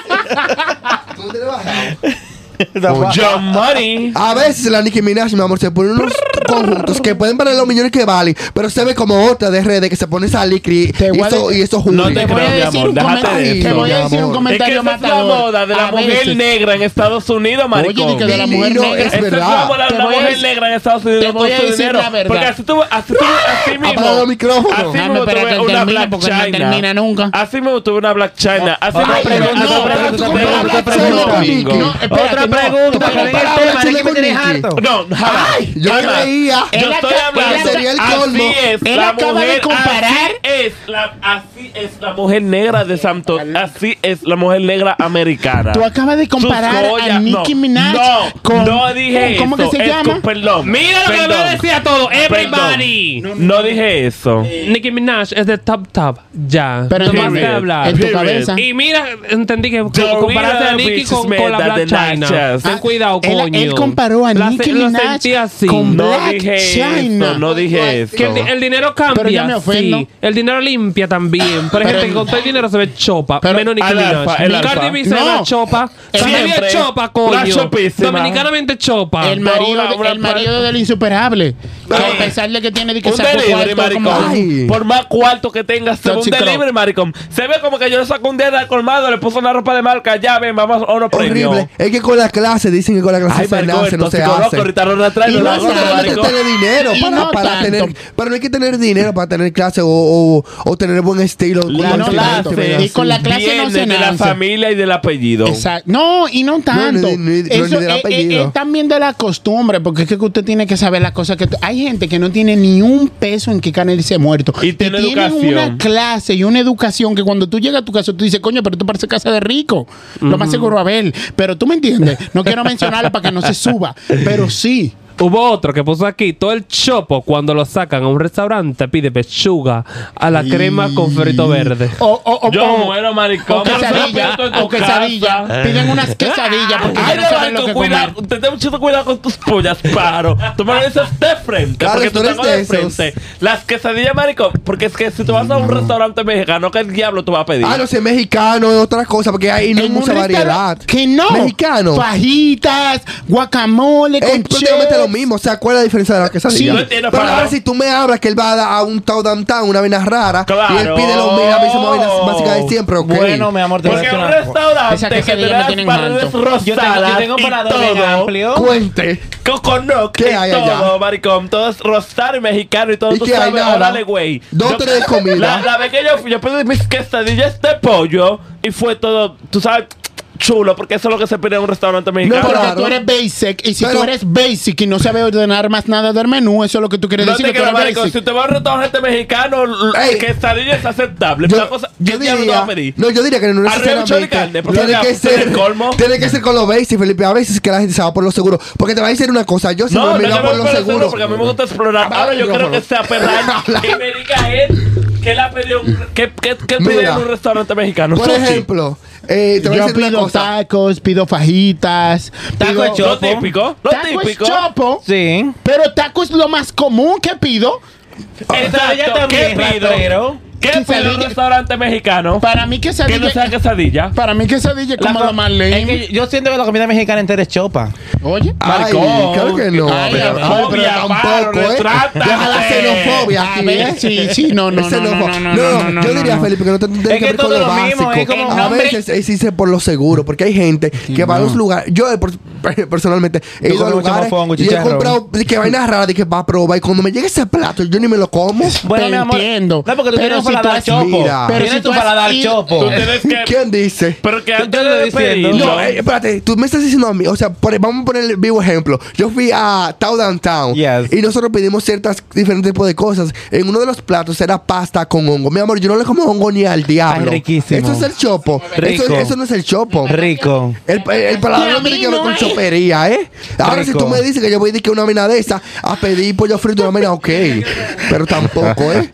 John Money. A veces la Nicki Minaj, mi amor, se pone unos conjuntos que pueden valer los millones que valen, pero se ve como otra de redes que se pone esa licri Te y voy a eso, de- y eso No te Te voy a creo, mi decir amor, un déjate de comentario. Te eso. voy a decir un Mi amor. Es que comentario esa es la matador. moda de la A mujer veces. negra en Estados Unidos, maricón. Oye, di que de la Mi mujer niño, negra. es Esa es verdad. la moda de Te la voy a mujer decir- negra en Estados Unidos te voy con a su decir dinero. la verdad. Porque así tú, así tú, así mismo. Apaga los micrófonos. Así Déjame mismo esperar tuve que una termine, Black porque no China. termina nunca. Así mismo tuve una Black China. Así Otra mismo pregunta, así otra mismo pregunta, tuve otra una pregunta, Black otra China pregunta. domingo. No, espérate, Otra no. pregunta, Tú que te ven el comparas tema, Chile Nicky me con tienes Nicky. harto. No, jamás. Yo Jamás. creía. Yo Él estoy acaba- hablando. él sería el colmo. Así es Él la acaba de mujer. comparar- Así es la, así es la mujer negra de Santo. Así es la mujer negra americana. Tú acabas de comparar Sus joyas- a Nicki no, Minaj no, con... no dije ¿Cómo eso. que se Es llama? con- perdón. Mira lo que le voy a Perdón. decir a todo. Everybody. Perdón. No dije eso. Nicki Minaj es de top top. Ya. Pero no más entiende, que hablar. en tu Period. cabeza. Y mira, entendí que Dorita comparaste a Nicki Bitches con, con la made Black the China. nachas. Ten cuidado, Él- coño. él comparó a La- Nicki lo Minaj sentí así. con No Black dije China. eso. No dije eso. Que el, di- el dinero cambia. Pero ya me ofendo. Sí. El dinero limpia también. Pero hay gente que con todo el dinero se ve chopa. Pero menos Nicki al Minaj. alfa, el alfa. Cardi B se No. ve chopa. Cardi B Siempre. es chopa, La coño. chopísima. Dominicanamente chopa. El marido, Una- de- una el marido del insuperable. Que a pesar de que tiene de que Un saco delivery, cuarto como- maricón. Ay. Por más cuarto que tengas, se ve un Toxic Crow. delivery, maricón. Se ve como que yo le saco un día al colmado, le puso una ropa de marca, ya ven, vamos a unos premios. Horrible. Es que con la clase dicen que con la clase Ay, se maricón, nace, no se tóxico loco, hace. ahorita lo retrae, Y lo no hago, No solamente maricón. tener dinero Y para, no para tanto. tener, pero no hay que tener dinero para tener clase o, o, o tener buen estilo. La Y no tanto. clase Y con la clase viene no se de la nace. familia y del apellido. Exacto. No, y no tanto. No, ni- ni- ni Eso del es, apellido. es- es también de la costumbre, porque es que usted tiene que saber las cosas que... Hay gente que no tiene ni un peso en qué canal se ha muerto. Y tiene tienen educación. una clase y una educación que cuando tú llegas a tu casa tú dices, coño, pero esto parece casa de rico. Lo más seguro a ver. Pero tú me entiendes. No quiero mencionarlo para que no se suba. Pero sí. Hubo otro que puso aquí, todo el chopo cuando lo sacan a un restaurante pide pechuga a la crema con frito verde. O, o, o, Yo o- muero, maricón. o quesadilla, Pero eso o quesadilla. en tu casa. Piden unas quesadillas porque ya Ay, no no, saben lo maricón, que cuidado. comer. Te tengo mucho cuidado con tus pollas, paro. Tú me lo dices de frente. Carlos, porque tú tú eres tengo de de esos. frente. Las quesadillas, maricón. Porque es que si tú vas a un restaurante mexicano, ¿qué diablo tú vas a pedir? Ah, no sé, mexicano, otra cosa, porque ahí no hay En un mucha variedad. restaurante- Que no. Mexicano. Fajitas, guacamole Es con prácticamente chips. lo mismo. O sea, ¿cuál es la diferencia de la quesadilla? Sí, no entiendo, Pero para- ahora si tú me hablas que él va a dar a un Tao Dam Tam, una vaina rara, Claro. y él pide lo mismo, mismas vainas básicas de siempre, ok. Bueno, mi amor, te voy a Porque decir un una cosa. restaurante Esa que quesadilla te me das tienen paredes harto. rosadas Yo tengo, yo tengo un y paladar bien todo. amplio. Cuente. Coconut ¿Qué y hay todo, allá? maricón. Todo es rosado y mexicano y todo. ¿Y Tú qué hay? sabes, Nada. órale, güey. Dos, Yo- tres comidas. La, la vez que yo fui, yo pedí mis quesadillas de pollo y fue todo, tú sabes, chulo, porque eso es lo que se pide en un restaurante No, mexicano. porque Claro. tú eres basic. Y si Pero- tú eres basic y no sabes ordenar más nada del menú, eso es lo que tú quieres No decir. te que tú quiero, eres marico. Si basic. te vas a un restaurante mexicano, Ey. l- quesadilla es aceptable. Una Yo, cosa, yo ¿qué diablo te vas diría, a pedir? no, yo diría que no Arroz, chorizo y necesariamente carne, por tiene favor, que usted es ser el colmo. tiene que ser con lo basic, Felipe. A veces que la gente se va por lo seguro, porque te va a decir una cosa, yo siempre No, me no, iba yo por me lo seguro seguro. porque a mí me gusta explorar. Habla Ahora al yo quiero micrófono. que sea perral Habla. y me diga él que él ha pedido un- que, que, que él pide Mira, en un restaurante mexicano. Por Sushi. ejemplo, eh, te voy a Yo decir una pido cosa. tacos, pido fajitas. Taco pido- de Lo chopo. típico, lo Taco es típico. chopo. Sí. Pero taco es lo más común que pido. Quesadilla Exacto. ¿Qué también, pido? rastrero. ¿Qué pido en un Quesadilla. restaurante mexicano? Para mí Que quesadilla... no sea quesadilla. Para mí quesadilla es La como co- lo más es lame. que yo siento que la comida mexicana entera es chopa. Oye. Ay, Maricón. claro que no. Ay, pero, a ver. ay, pero Fobia, paro, tampoco, ¿eh? retrátate. Deja la xenofobia A aquí, ver, ¿eh? sí, sí, no, no, Es no, no, xenofo- no, no, no, no, yo no, diría, no. Felipe, que no te tiene Es que que ver con todo lo lo mismo, básico. es como- A nombre- veces es irse por lo seguro, porque hay gente que va a los lugares. Yo, eh, por- personalmente, he Yo ido a como mucho lugares mofongo, y he chicharrón. comprado de que vainas raras de que va a probar. Y cuando me llega ese plato, yo ni me lo como. Bueno, Te mi amor. entiendo. No, porque tú Pero tienes un si tú paladar has- chopo. Mira. Pero Tienes si tu tú has paladar ido- chopo. Tú tienes que... ¿Quién dice? Pero que Yo antes te lo de estoy diciendo. pedirlo... No, eh, espérate, tú me estás diciendo a mí, o sea, por- vamos a poner el vivo ejemplo. Yo fui a Tao Downtown Yes. y nosotros pedimos ciertas diferentes tipos de cosas. En uno de los platos era pasta con hongo. Mi amor, yo no le como hongo ni al diablo. Ay, riquísimo. Eso es el chopo. Rico. Eso, eso no es el chopo. Rico. El, el, el paladar Y a no tiene mí que ver no con es. chopería, ¿eh? Ahora, si Rico. tú me dices que yo voy a decir que una vaina de esa a pedir pollo frito, una vaina, ok. Pero tampoco, ¿eh?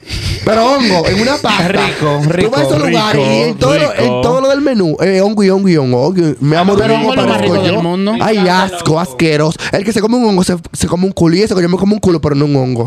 Pero hongo, en una pasta. Rico, rico, Tú vas a esos rico, lugares y en todo, lo, rico. en todo lo del menú, eh, hongo y hongo y hongo. hongo. Mi amor, pero un hongo es lo más parezco rico yo. del mundo. Ay, asco, asqueroso. El que se come un hongo se, se come un culo y eso que yo me como un culo, pero no un hongo.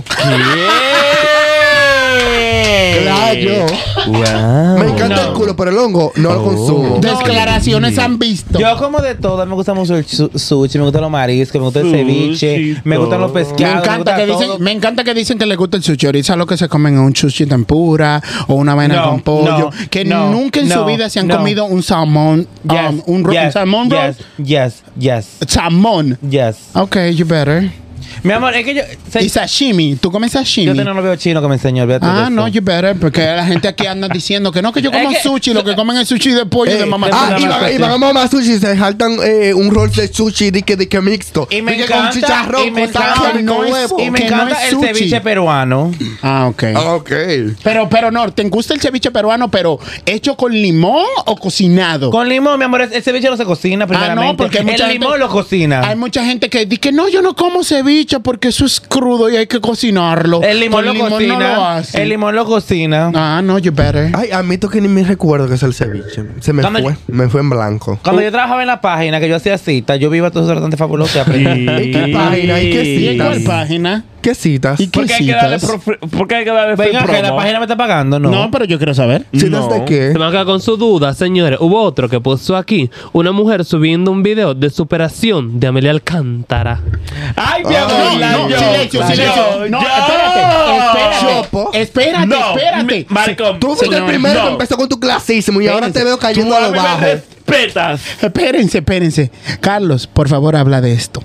Claro, yo. Wow. Me encanta el culo, pero el hongo no lo consumo. Declaraciones han visto. Yo como de todo, me gusta mucho el su- sushi, me gustan los mariscos, me gusta el Sushi, ceviche, me gustan los todo. pescados. Me me encanta, gusta que todo. dicen, me encanta que dicen que les gusta el sushi. Ahorita lo que se comen es un sushi tempura o una vaina No, con pollo. no, que no, nunca en su no, vida se han no. comido un salmón. Yes, um, un, ro- un yes, salmón roll. yes, yes, yes, Salmón. yes. Ok, you better. Mi amor, es que yo... se- Y sashimi. ¿Tú comes sashimi? yo tengo un novio chino que me enseñó, olvídate de Ah, eso. no, you better. Porque la gente aquí anda diciendo que no, que yo como Es que- sushi. Lo que comen es sushi de pollo y de Eh, mamá. ah, y mamá- van, y van a mamá sushi y se saltan eh, un rol de sushi de que, de que mixto. Y me De que encanta, con chicharrón, y me con salsa encanta, y no con es- huevo. Y me que no encanta es el sushi. ceviche peruano. Ah, ok. Ah, ok. Pero, pero no, ¿te gusta el ceviche peruano, pero hecho con limón o cocinado? Con limón, mi amor, el ceviche no se cocina primeramente. Ah, no, porque hay mucha el gente- limón lo cocina. Hay mucha gente que dice que no, yo no como ceviche porque eso es crudo y hay que cocinarlo. El limón Con lo cocina. no lo hacen. el limón lo cocina. Ah, no, you better. Ay, admito que ni me recuerdo que es el ceviche. Se me Cuando fue. yo- Me fue en blanco. Cuando yo trabajaba en la página que yo hacía cita, yo iba a todos esos restaurantes fabulosos y aprendí. ¿Y qué página? ¿Y qué ¿Y en cuál citas? página? ¿Qué citas? ¿Y qué ¿Por qué hay que darle, citas? prof- ¿por qué hay que darle free Venga, que la promo? página me está pagando, ¿no? No, pero yo quiero saber. ¿Citas No. de qué? Se van a quedar con su duda, señores. Hubo otro que puso aquí una mujer subiendo un video de superación de Amelia Alcántara. Ay, mi Ah, amor, No, la no, yo, silencio, la silencio. yo, No, yo. espérate, espérate. Chopo. Espérate, No, espérate. mi- maricón, Tú fuiste el Señor, primero que no. empezó con tu clasismo y ahora Espérense. te veo cayendo Tú a a lo mí bajo. me respetas. Espérense, espérense. Carlos, por favor, habla de esto.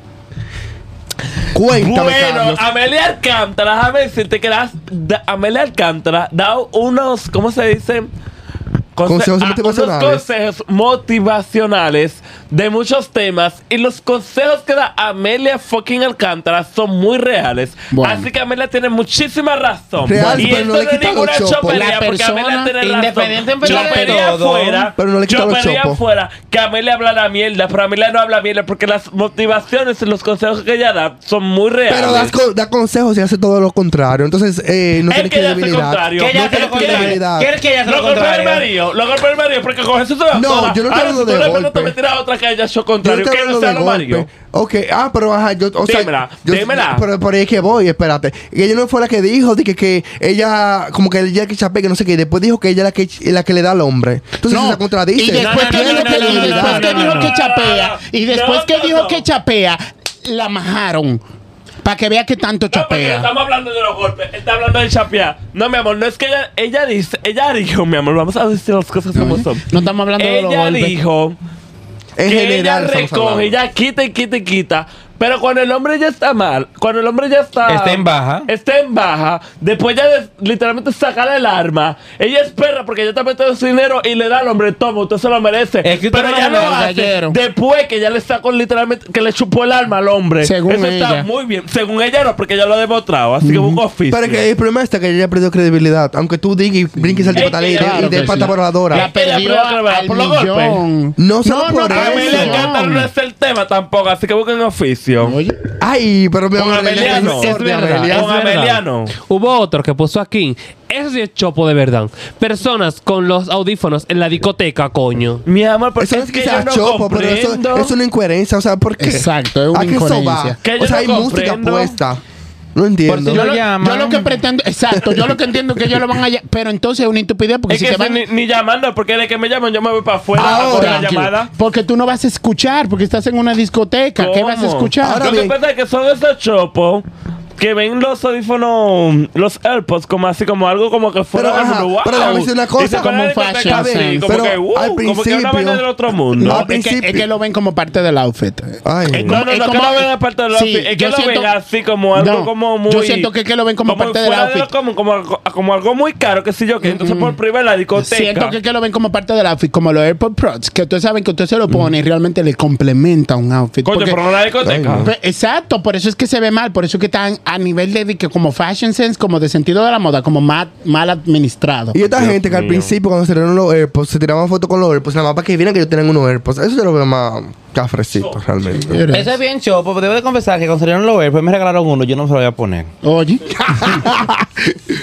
Cuéntame, Bueno, Carlos. Amelia Alcántara, déjame decirte que las, da- Amelia Alcántara da unos, ¿cómo se dice? Conse- Consejos ah, motivacionales. Unos consejos motivacionales de muchos temas. Y los consejos que da Amelia fucking Alcántara son muy reales. Bueno. Así que Amelia tiene muchísima razón. Real, y pero esto no le no es quita ninguna los chopos. chopería, La porque persona, Amelia tiene razón. independientemente de Chopería todo, fuera, pero no le quita los chopería chopos. fuera, que Amelia habla la mierda, pero Amelia no habla mierda porque las motivaciones y los consejos que ella da son muy reales. Pero das co- da consejos y hace todo lo contrario. Entonces, eh, no Es tienes que que ella hace debilidad. contrario. Que ella No hace lo tiene contrario. debilidad. ¿Quieres que ella haga Lo lo golpea el contrario? marido, lo golpea el marido, porque con eso se va No, toda. yo no estoy Ahora, hablando si tú de le pegas, golpe. te tiras otra que haya hecho Yo contrario, estoy que no hablando sea de lo marido. golpe. Ok, ah, pero ajá, yo, o sea, Dímela, yo- dímela. Pero por ahí es que voy, espérate. Que ella no fue la que dijo, de que, que ella, como que ella que chapea, que no sé qué, y después dijo que ella es la que, la que le da al hombre. Entonces No, se contradice. Y después No, que no, dijo no, que, no, y no, después no, que no, dijo no, que no, chapea, y no, después que no, dijo no. que chapea, la majaron. Para que vea que tanto No, porque no chapea. estamos hablando de los golpes, está hablando de chapear. No, mi amor, no es que ella, ella dice, ella dijo, mi amor, vamos a decir las cosas como son. No estamos hablando de los Ella golpes. dijo En que general, ella estamos recoge, hablando. ella quita y quita y quita. Pero cuando el hombre ya está mal, cuando el hombre ya está... Está en baja. Está en baja. Después ya de- literalmente saca el arma. Ella espera porque ella está metiendo su dinero y le da al hombre, toma, usted se lo merece. Es que usted Pero no ya lo lo merece, hace gallero. después que ya le sacó literalmente, que le chupó el arma al hombre. Según Eso ella. está muy bien. Según ella no, porque ella lo ha demostrado. Así que busca oficio. Pero es que el problema está que ella perdió credibilidad. Aunque tú digas y brinques al Es de pataleta y de- que- y de claro que pata sí. voladora. La Ella perdió perdió la al por los golpes. millón. No solo por A Amelia eso. Alcántara no es el tema tampoco, así que busquen oficio. Oye, Ay, pero mi Con amor, ella Amelia es no. el Es de verdad. Amelia. Con Amelia no. Hubo otro que puso aquí. Eso sí es chopo de verdad. Personas con los audífonos en la discoteca, coño. Mi amor, porque Eso no es es que que yo sea no chopo, pero eso comprendo. es una incoherencia. O sea, ¿por qué? Exacto, es una ¿A qué eso va? incoherencia. Que yo O sea, no hay música comprendo. puesta. No entiendo. Por si yo lo lo, llaman. yo lo que pretendo, exacto, yo lo que entiendo es que ellos lo van a llamar, pero entonces es una estupidez porque Es si que te van si ni, ni llamando, porque de que me llaman yo me voy para afuera a Ahora, coger la tranquilo, llamada. porque tú no vas a escuchar, porque estás en una discoteca, ¿qué vas a ¿Cómo? escuchar? Ahora Lo bien. que pasa es que son esos chopos que ven los audífonos, los AirPods, como así, como algo como que fuera Pero, del ajá, mundo. Wow. pero déjame decir una cosa, Y se como ponen un de discoteca fashion así, sense. como Pero que, wow, al como que una principio- vaina del otro mundo. No, al es que, es principio- que lo ven como parte del outfit. Ay, Eh, No, no, Es no, que como- no ven aparte del sí, outfit. Es que yo lo siento- ven así como algo No, como muy... yo siento que, que lo ven como, parte del fuera de lo outfit. común, como, algo- como algo muy caro, que sé yo, que entonces por privar la discoteca. Siento que, que lo ven como parte del outfit, como los AirPods Pros, que ustedes saben que usted se lo pone y realmente le complementa un outfit. Coño, Porque- pero no la discoteca. Ay, no. Pe- Exacto, por eso es que se ve mal, por eso es que están a nivel de, de que como fashion sense, como de sentido de la moda, como mal, mal administrado. Y esta Dios gente que al mío. principio cuando se tiraron los AirPods se tiraban fotos con los AirPods nada más para que vieran que ellos tenían unos AirPods. Eso yo lo veo más cafrecito realmente. Eso es bien chopo, pero debo de confesar que cuando salieron los Air, pues me regalaron uno, yo no se lo voy a poner. Oye,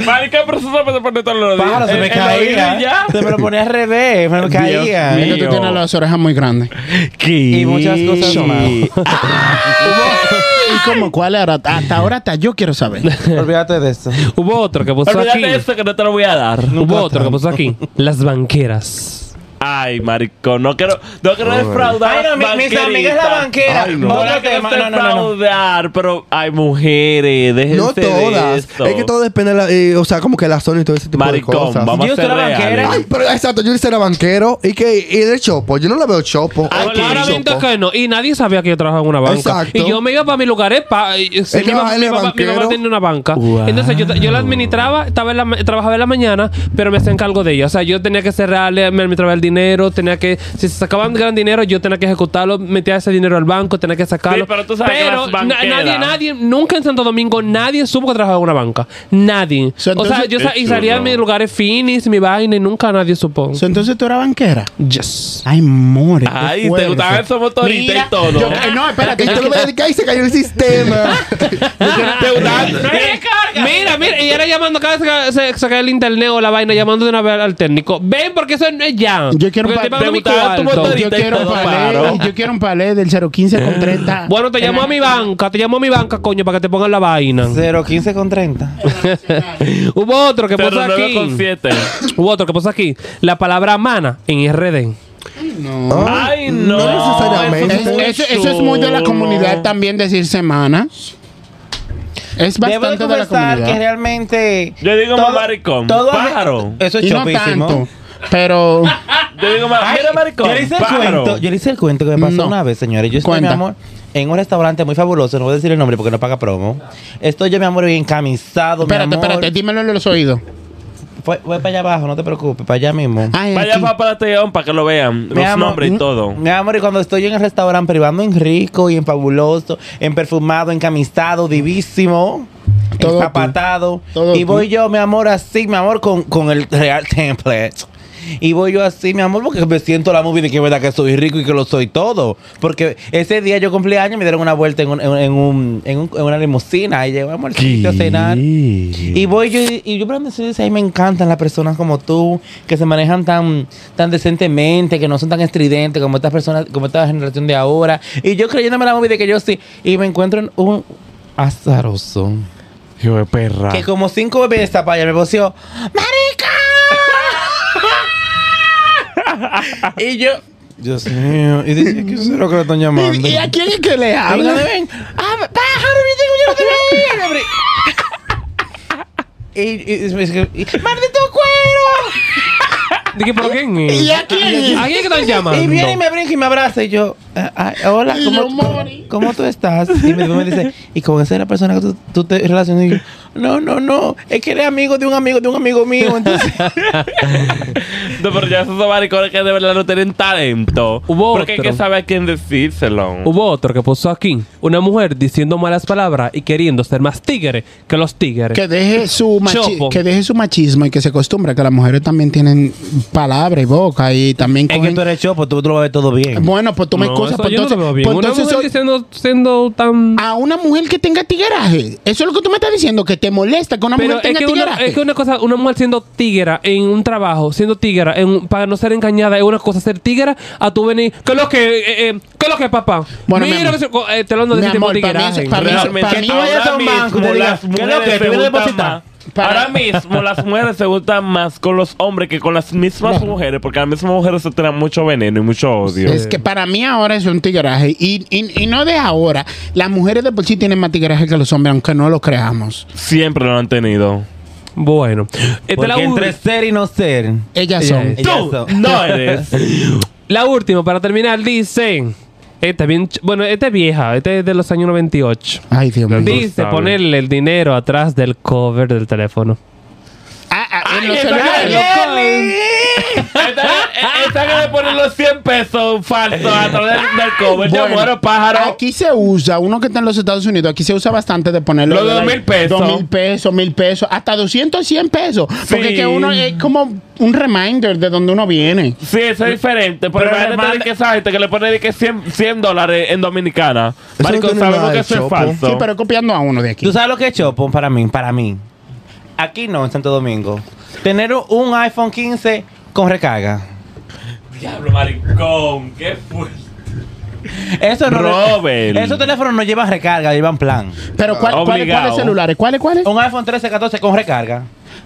Marica, pero eso se puede poner todos los días. Pájaro, se me En- en la vida caía. ya. Se me lo ponía al revés, me lo caía. mío. Es que tú tienes las orejas muy grandes. Y muchas cosas más. ¿Y cómo? ¿Cuál era? Hasta ahora hasta yo quiero saber. Olvídate de eso. Hubo otro que puso Olvídate aquí. de eso que no te lo voy a dar. Hubo otro que puso aquí. Las banqueras. Ay, maricón, no quiero, no quiero defraudar. Ay, no, mi- mis banqueritas. amigas la banquera. Ay, no. Otro No la quiero tema. No, no, no, no. defraudar, pero hay mujeres, déjense No de todas. eso. Es que todo depende, de la, eh, o sea, como que la zona y todo ese tipo Maricón, de cosas. vamos Yo a ser soy la banquera. reales. Ay, pero exacto, yo era banquero y que y de chopo, yo no la veo chopo. Ay, Ay, qué Claramente chopo. que no. Y nadie sabía que yo trabajaba en una banca. Exacto. Y yo me iba para mis lugares. Pa, y- sí, Es que mi, mamá, bajarle mi, a papá, mi mamá banquero. tenía una banca. Wow. Entonces yo, yo la administraba, estaba en la, ma- trabajaba en la mañana, pero me hacía cargo de ella. O sea, yo tenía que cerrarle, me administraba el dinero, tenía que, si se sacaban gran dinero, yo tenía que ejecutarlo, metía ese dinero al banco, tenía que sacarlo. Sí, pero tú sabes que Pero las na- banqueras- nadie, nadie, nunca en Santo Domingo, nadie supo que trabajaba en una banca. Nadie. So, o sea, entonces- yo sa- y Qué salía en chulo. mis lugares finis, mi vaina, y nunca nadie supo. So, entonces tú eras banquera. Yes. Ay, more. qué Ay, te fuerte. gustaban esos motoristas Mira, y todo. yo- eh, no, espérate. Y yo tú lo quiero- ves y se cayó el sistema. ¿Te gustaban? Mira, mira, y era llamando cada vez que se, se cae el internet o la vaina, llamando de una vez al técnico. Ven, porque eso no es ya. Yo quiero un Porque pa- te pago te mi gustaba tu cuarto. motorista. Yo quiero un todo palé. paro. Yo quiero un palé del cero quince con treinta. Bueno, te llamo a mi banca, te llamo a mi banca, coño, para que te pongan la vaina. cero quince con treinta. Hubo otro que puso Cero nueve con aquí. siete. Hubo otro que puso aquí. La palabra mana en R D. No. Ay, no. No necesariamente. Es- muy eso, eso es muy de la chulo. comunidad también decir semana. Es Debo de bastante de la confesar que comunidad. realmente. Yo digo más maricón. todo- Pájaro. Eso es Y no chopísimo. tanto. Pero Yo digo más. Mira, maricón. Yo le hice el pájaro. cuento. Yo le hice el cuento que me pasó No. una vez, señores. Yo estoy, Cuenta. mi amor, en un restaurante muy fabuloso. No voy a decir el nombre porque no paga promo. Estoy yo, mi amor, bien camisado. espérate, mi amor. espérate, dímelo en los oídos. Fue, fue para allá abajo, no te preocupes, para allá mismo. Ay, Vaya aquí. para Palateón para que lo vean. Mi Los amor, nombres y todo. Mi amor, y cuando estoy en el restaurante privando en rico y en fabuloso, en perfumado, en camisado, divísimo, Todo empapatado. Todo Y voy tú. yo, mi amor, así, mi amor, con, con el real template. Y voy yo así, mi amor, porque me siento la movie de que es verdad que soy rico y que lo soy todo. Porque ese día yo cumplí años, me dieron una vuelta en, un, en, en un, en, un- en una limusina y llego amor, a cenar. Y voy yo y yo pero dice, ay, me encantan las personas como tú, que se manejan tan, tan decentemente, que no son tan estridentes como estas personas, como esta generación de ahora. Y yo creyéndome la movie de que yo sí. Y me encuentro en un azaroso. Hijo de perra. Que como cinco bebés de esta paya me voció, ¡marica! Y yo, Dios mío. Y dice, ¿qué es lo que le están llamando? ¿Y, y a quién es que le Habla habla? de ven. Ah, pájaro, viste que yo no te veía. Y, y, y, y, y ¡maldito cuero! Dije, ¿pero quién es? ¿Y a quién? ¿A quién es que están llamando? Y viene y me brinca y me abraza. Y yo, ah, ah, hola, Y ¿cómo, yo, Mori. ¿cómo tú estás? Y me, me dice, ¿y con esa es la persona que tú, tú te relacionas? Y yo, no, no, no. Es que eres amigo de un amigo de un amigo mío. Entonces, No, pero ya esos maricones que de verdad no tienen talento. Hubo Porque hay otro. que saber a quién decírselo. Hubo otro que puso aquí. Una mujer diciendo malas palabras y queriendo ser más tigre que los tigres. Que deje su machi- Chopo. que deje su machismo y que se acostumbre a que las mujeres también tienen palabra y boca y también es que cogen- tú eres chopo, tú, tú lo ves todo bien. Bueno, pues tú me No, excusas, eso pues yo entonces, no lo veo bien. pues Una entonces mujer soy- diciendo, siendo tan... a una mujer que tenga tigueraje. Eso es lo que tú me estás diciendo, que te molesta que una Pero mujer es tenga que, una, tigueraje. es que una cosa, una mujer siendo tigra en un trabajo, siendo tigra en, un- para no ser engañada, es una cosa ser tigra a tu venir. ¿Qué es lo que, eh, eh, qué es lo que, papá? Bueno, mi Mira, amor. que se- eh, te hablando de Mi ese tipo de amor, para mí tigraje. eso- para mí eso- Realmente, para mí- tú vayas a un ahora banco y te mismo digas, las ¿qué es lo mujeres que? se ¿Tú vienes a gustan depositar? más- Para- Ahora mismo las mujeres se gustan más con los hombres que con las mismas mujeres, porque las mismas mujeres se tiran mucho veneno y mucho odio. Es que para mí ahora es un tigueraje. Y, y, y no de ahora. Las mujeres de por sí tienen más tigueraje que los hombres, aunque no lo creamos. Siempre lo han tenido. Bueno. Esta es Porque la, u- entre ser y no ser. Ellas Ella son. es. Ellas Tú son. no eres. la última, para terminar, dice... Esta es bien... ch- Bueno, esta es vieja. Esta es de los años noventa y ocho. Ay, Dios mío. Dice sabes. ponerle el dinero atrás del cover del teléfono. Ah, ah, en los esa celulares. Esta, esta que le ponen los cien pesos falsos a través del, del cover. Yo Bueno, muero, pájaro. Aquí se usa, uno que está en los Estados Unidos, aquí se usa bastante de ponerlo. Los de dos like, mil pesos. Dos mil pesos, mil pesos, hasta doscientos, cien pesos. Porque Sí. es que uno es como un reminder de donde uno viene. Sí, eso es diferente. Pero Pero imagínate hermano- de que esa gente que le pone de que cien, cien dólares en Dominicana. no Marico, tiene sabemos nada que de eso es chopo. falso. Sí, pero copiando a uno de aquí. ¿Tú sabes lo que es chopo para mí? Para mí. aquí no, en Santo Domingo, tener un iPhone quince con recarga. Diablo, maricón, qué fuerte. Eso no. Robert. Esos teléfonos no llevan recarga, llevan plan. Pero ¿cuál- ¿cuáles Obligado. cuáles celulares? ¿Cuáles cuáles? Un iPhone trece, catorce con recarga.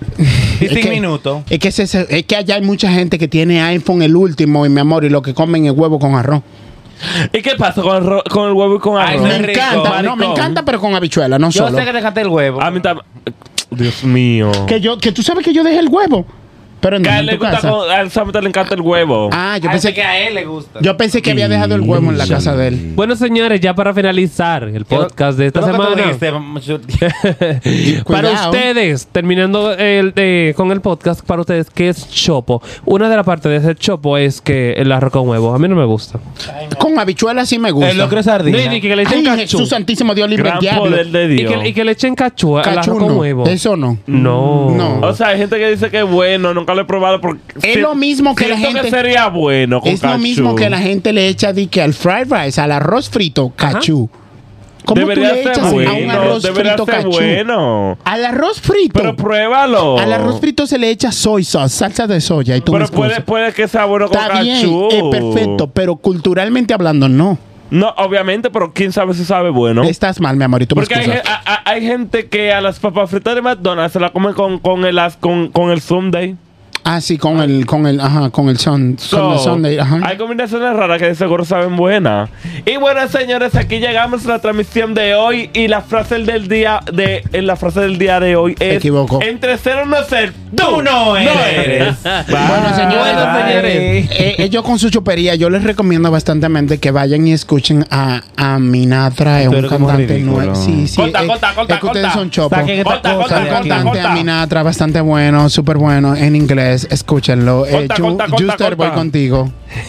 Y Es sin que- minutos. Es que, ese- es que allá hay mucha gente que tiene iPhone el último, y mi amor, y lo que comen es huevo con arroz. ¿Y qué pasa con el, ro- con el huevo y con Ay, arroz? no Me es rico, encanta, no, me maricón. encanta, pero con habichuela, no Yo solo. sé que te canté el huevo. A mí también. Dios mío. Que yo, que tú sabes que yo dejé el huevo. Pero en, Que a él en le tu gusta casa. con, a él solamente le encanta el huevo. Ah, yo Ah, pensé ese que, que a él le gusta. yo pensé que había dejado el huevo en la casa de él. Bueno, señores, ya para finalizar el podcast de esta Creo que tú semana. dijiste, mucho- Para Cuidado. ustedes, terminando el, eh, con el podcast, para ustedes, ¿qué es chopo? Una de las partes de ese chopo es que el arroz con huevo. A mí no me gusta. Con habichuela sí me gusta. El locro de No, sardina. y que le Ay, echen cachú. Jesús santísimo, Dios libre el Gran diablo. poder de Y Dios. que, y que le echen cachú al Cachú arroz con no. huevo. Eso no. No. No. O sea, hay gente que dice que es bueno, nunca lo he probado porque... Es lo mismo que la siento gente- que sería bueno con Es lo cachú. mismo que la gente le echa de que al fried rice, al arroz frito, cachú. ¿Cómo Debería tú le ser echas a un bueno, arroz debería frito ser cachú? bueno. Al arroz frito. Pero pruébalo. Al arroz frito se le echa soy sauce, salsa de soya y tú Pero me puede, excusas. puede que sea bueno con Está bien, cachú. es perfecto, pero culturalmente hablando, no. No, obviamente, pero quién sabe si sabe bueno. Estás mal, mi amor, y tú Porque me hay, excusas. ge- a- a- hay gente que a las papas fritas de McDonald's se la comen con, con el as- con, con el Sunday. Ah, sí, con el, con el, ajá, con el son, So, con el Sunday, ajá. hay combinaciones raras que de seguro saben buenas. Y bueno, señores, aquí llegamos a la transmisión de hoy y la frase del día de en la frase del día de hoy es equivoco. entre ser o no ser, Tú no eres. Bueno, señores, Bueno, señores. eh, ellos con su chopería, yo les recomiendo bastantemente que vayan y escuchen a, a Minatra, es Tú un eres como cantante ridículo. nuevo. Sí, sí. Corta, eh, corta, corta, es que ustedes corta. son chopos. Saquen esta Corta, cosa corta, de Un aquí. corta. cantante a Minatra bastante bueno, súper bueno, en inglés, escúchenlo. Eh, Corta, Ju- corta, corta, Juster, voy corta. contigo.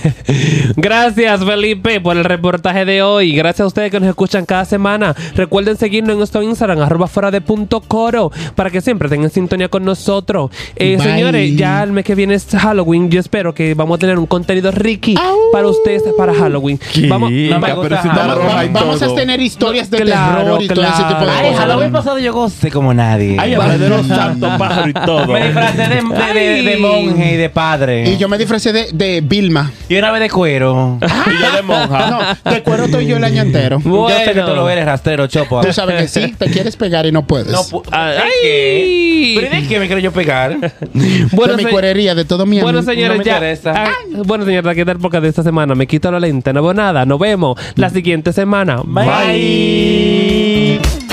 Gracias, Felipe, por el reportaje de hoy. Gracias a ustedes que nos escuchan cada semana. Recuerden seguirnos en nuestro Instagram, arroba fuera de punto coro, para que siempre tengan sintonía con nosotros. Eh, Bye. señores, ya el mes que viene es Halloween. Yo espero que vamos a tener un contenido ricky Au. para ustedes para Halloween. Vamos, No me Pero gusta si está Halloween. roja Vamos, y vamos a todo. tener historias de Claro, terror y todo ese tipo de claro. Ay, cosas. Halloween pasado yo gocé como nadie. Ay, habla de los santos pájaros y todo. Me disfracé de, de, de, de monje y de padre. Y yo me disfracé de, de Vilma. Y una vez de cuero. Y yo de monja. No, de cuero estoy yo el año entero. Yo sé que Bueno. tú lo eres, rastrero, chopo. Tú sabes que sí, te quieres pegar y no puedes. No, pu- ¿de Ay. qué? ¿Pero y de qué me quiero yo pegar? Bueno, de mi se- cuerería, de todo mi Bueno, amigo. señores, No me ya. interesa. Ah, bueno, señores, aquí está el podcast de esta semana. Me quito la lente, no veo nada. Nos vemos la siguiente semana. Bye.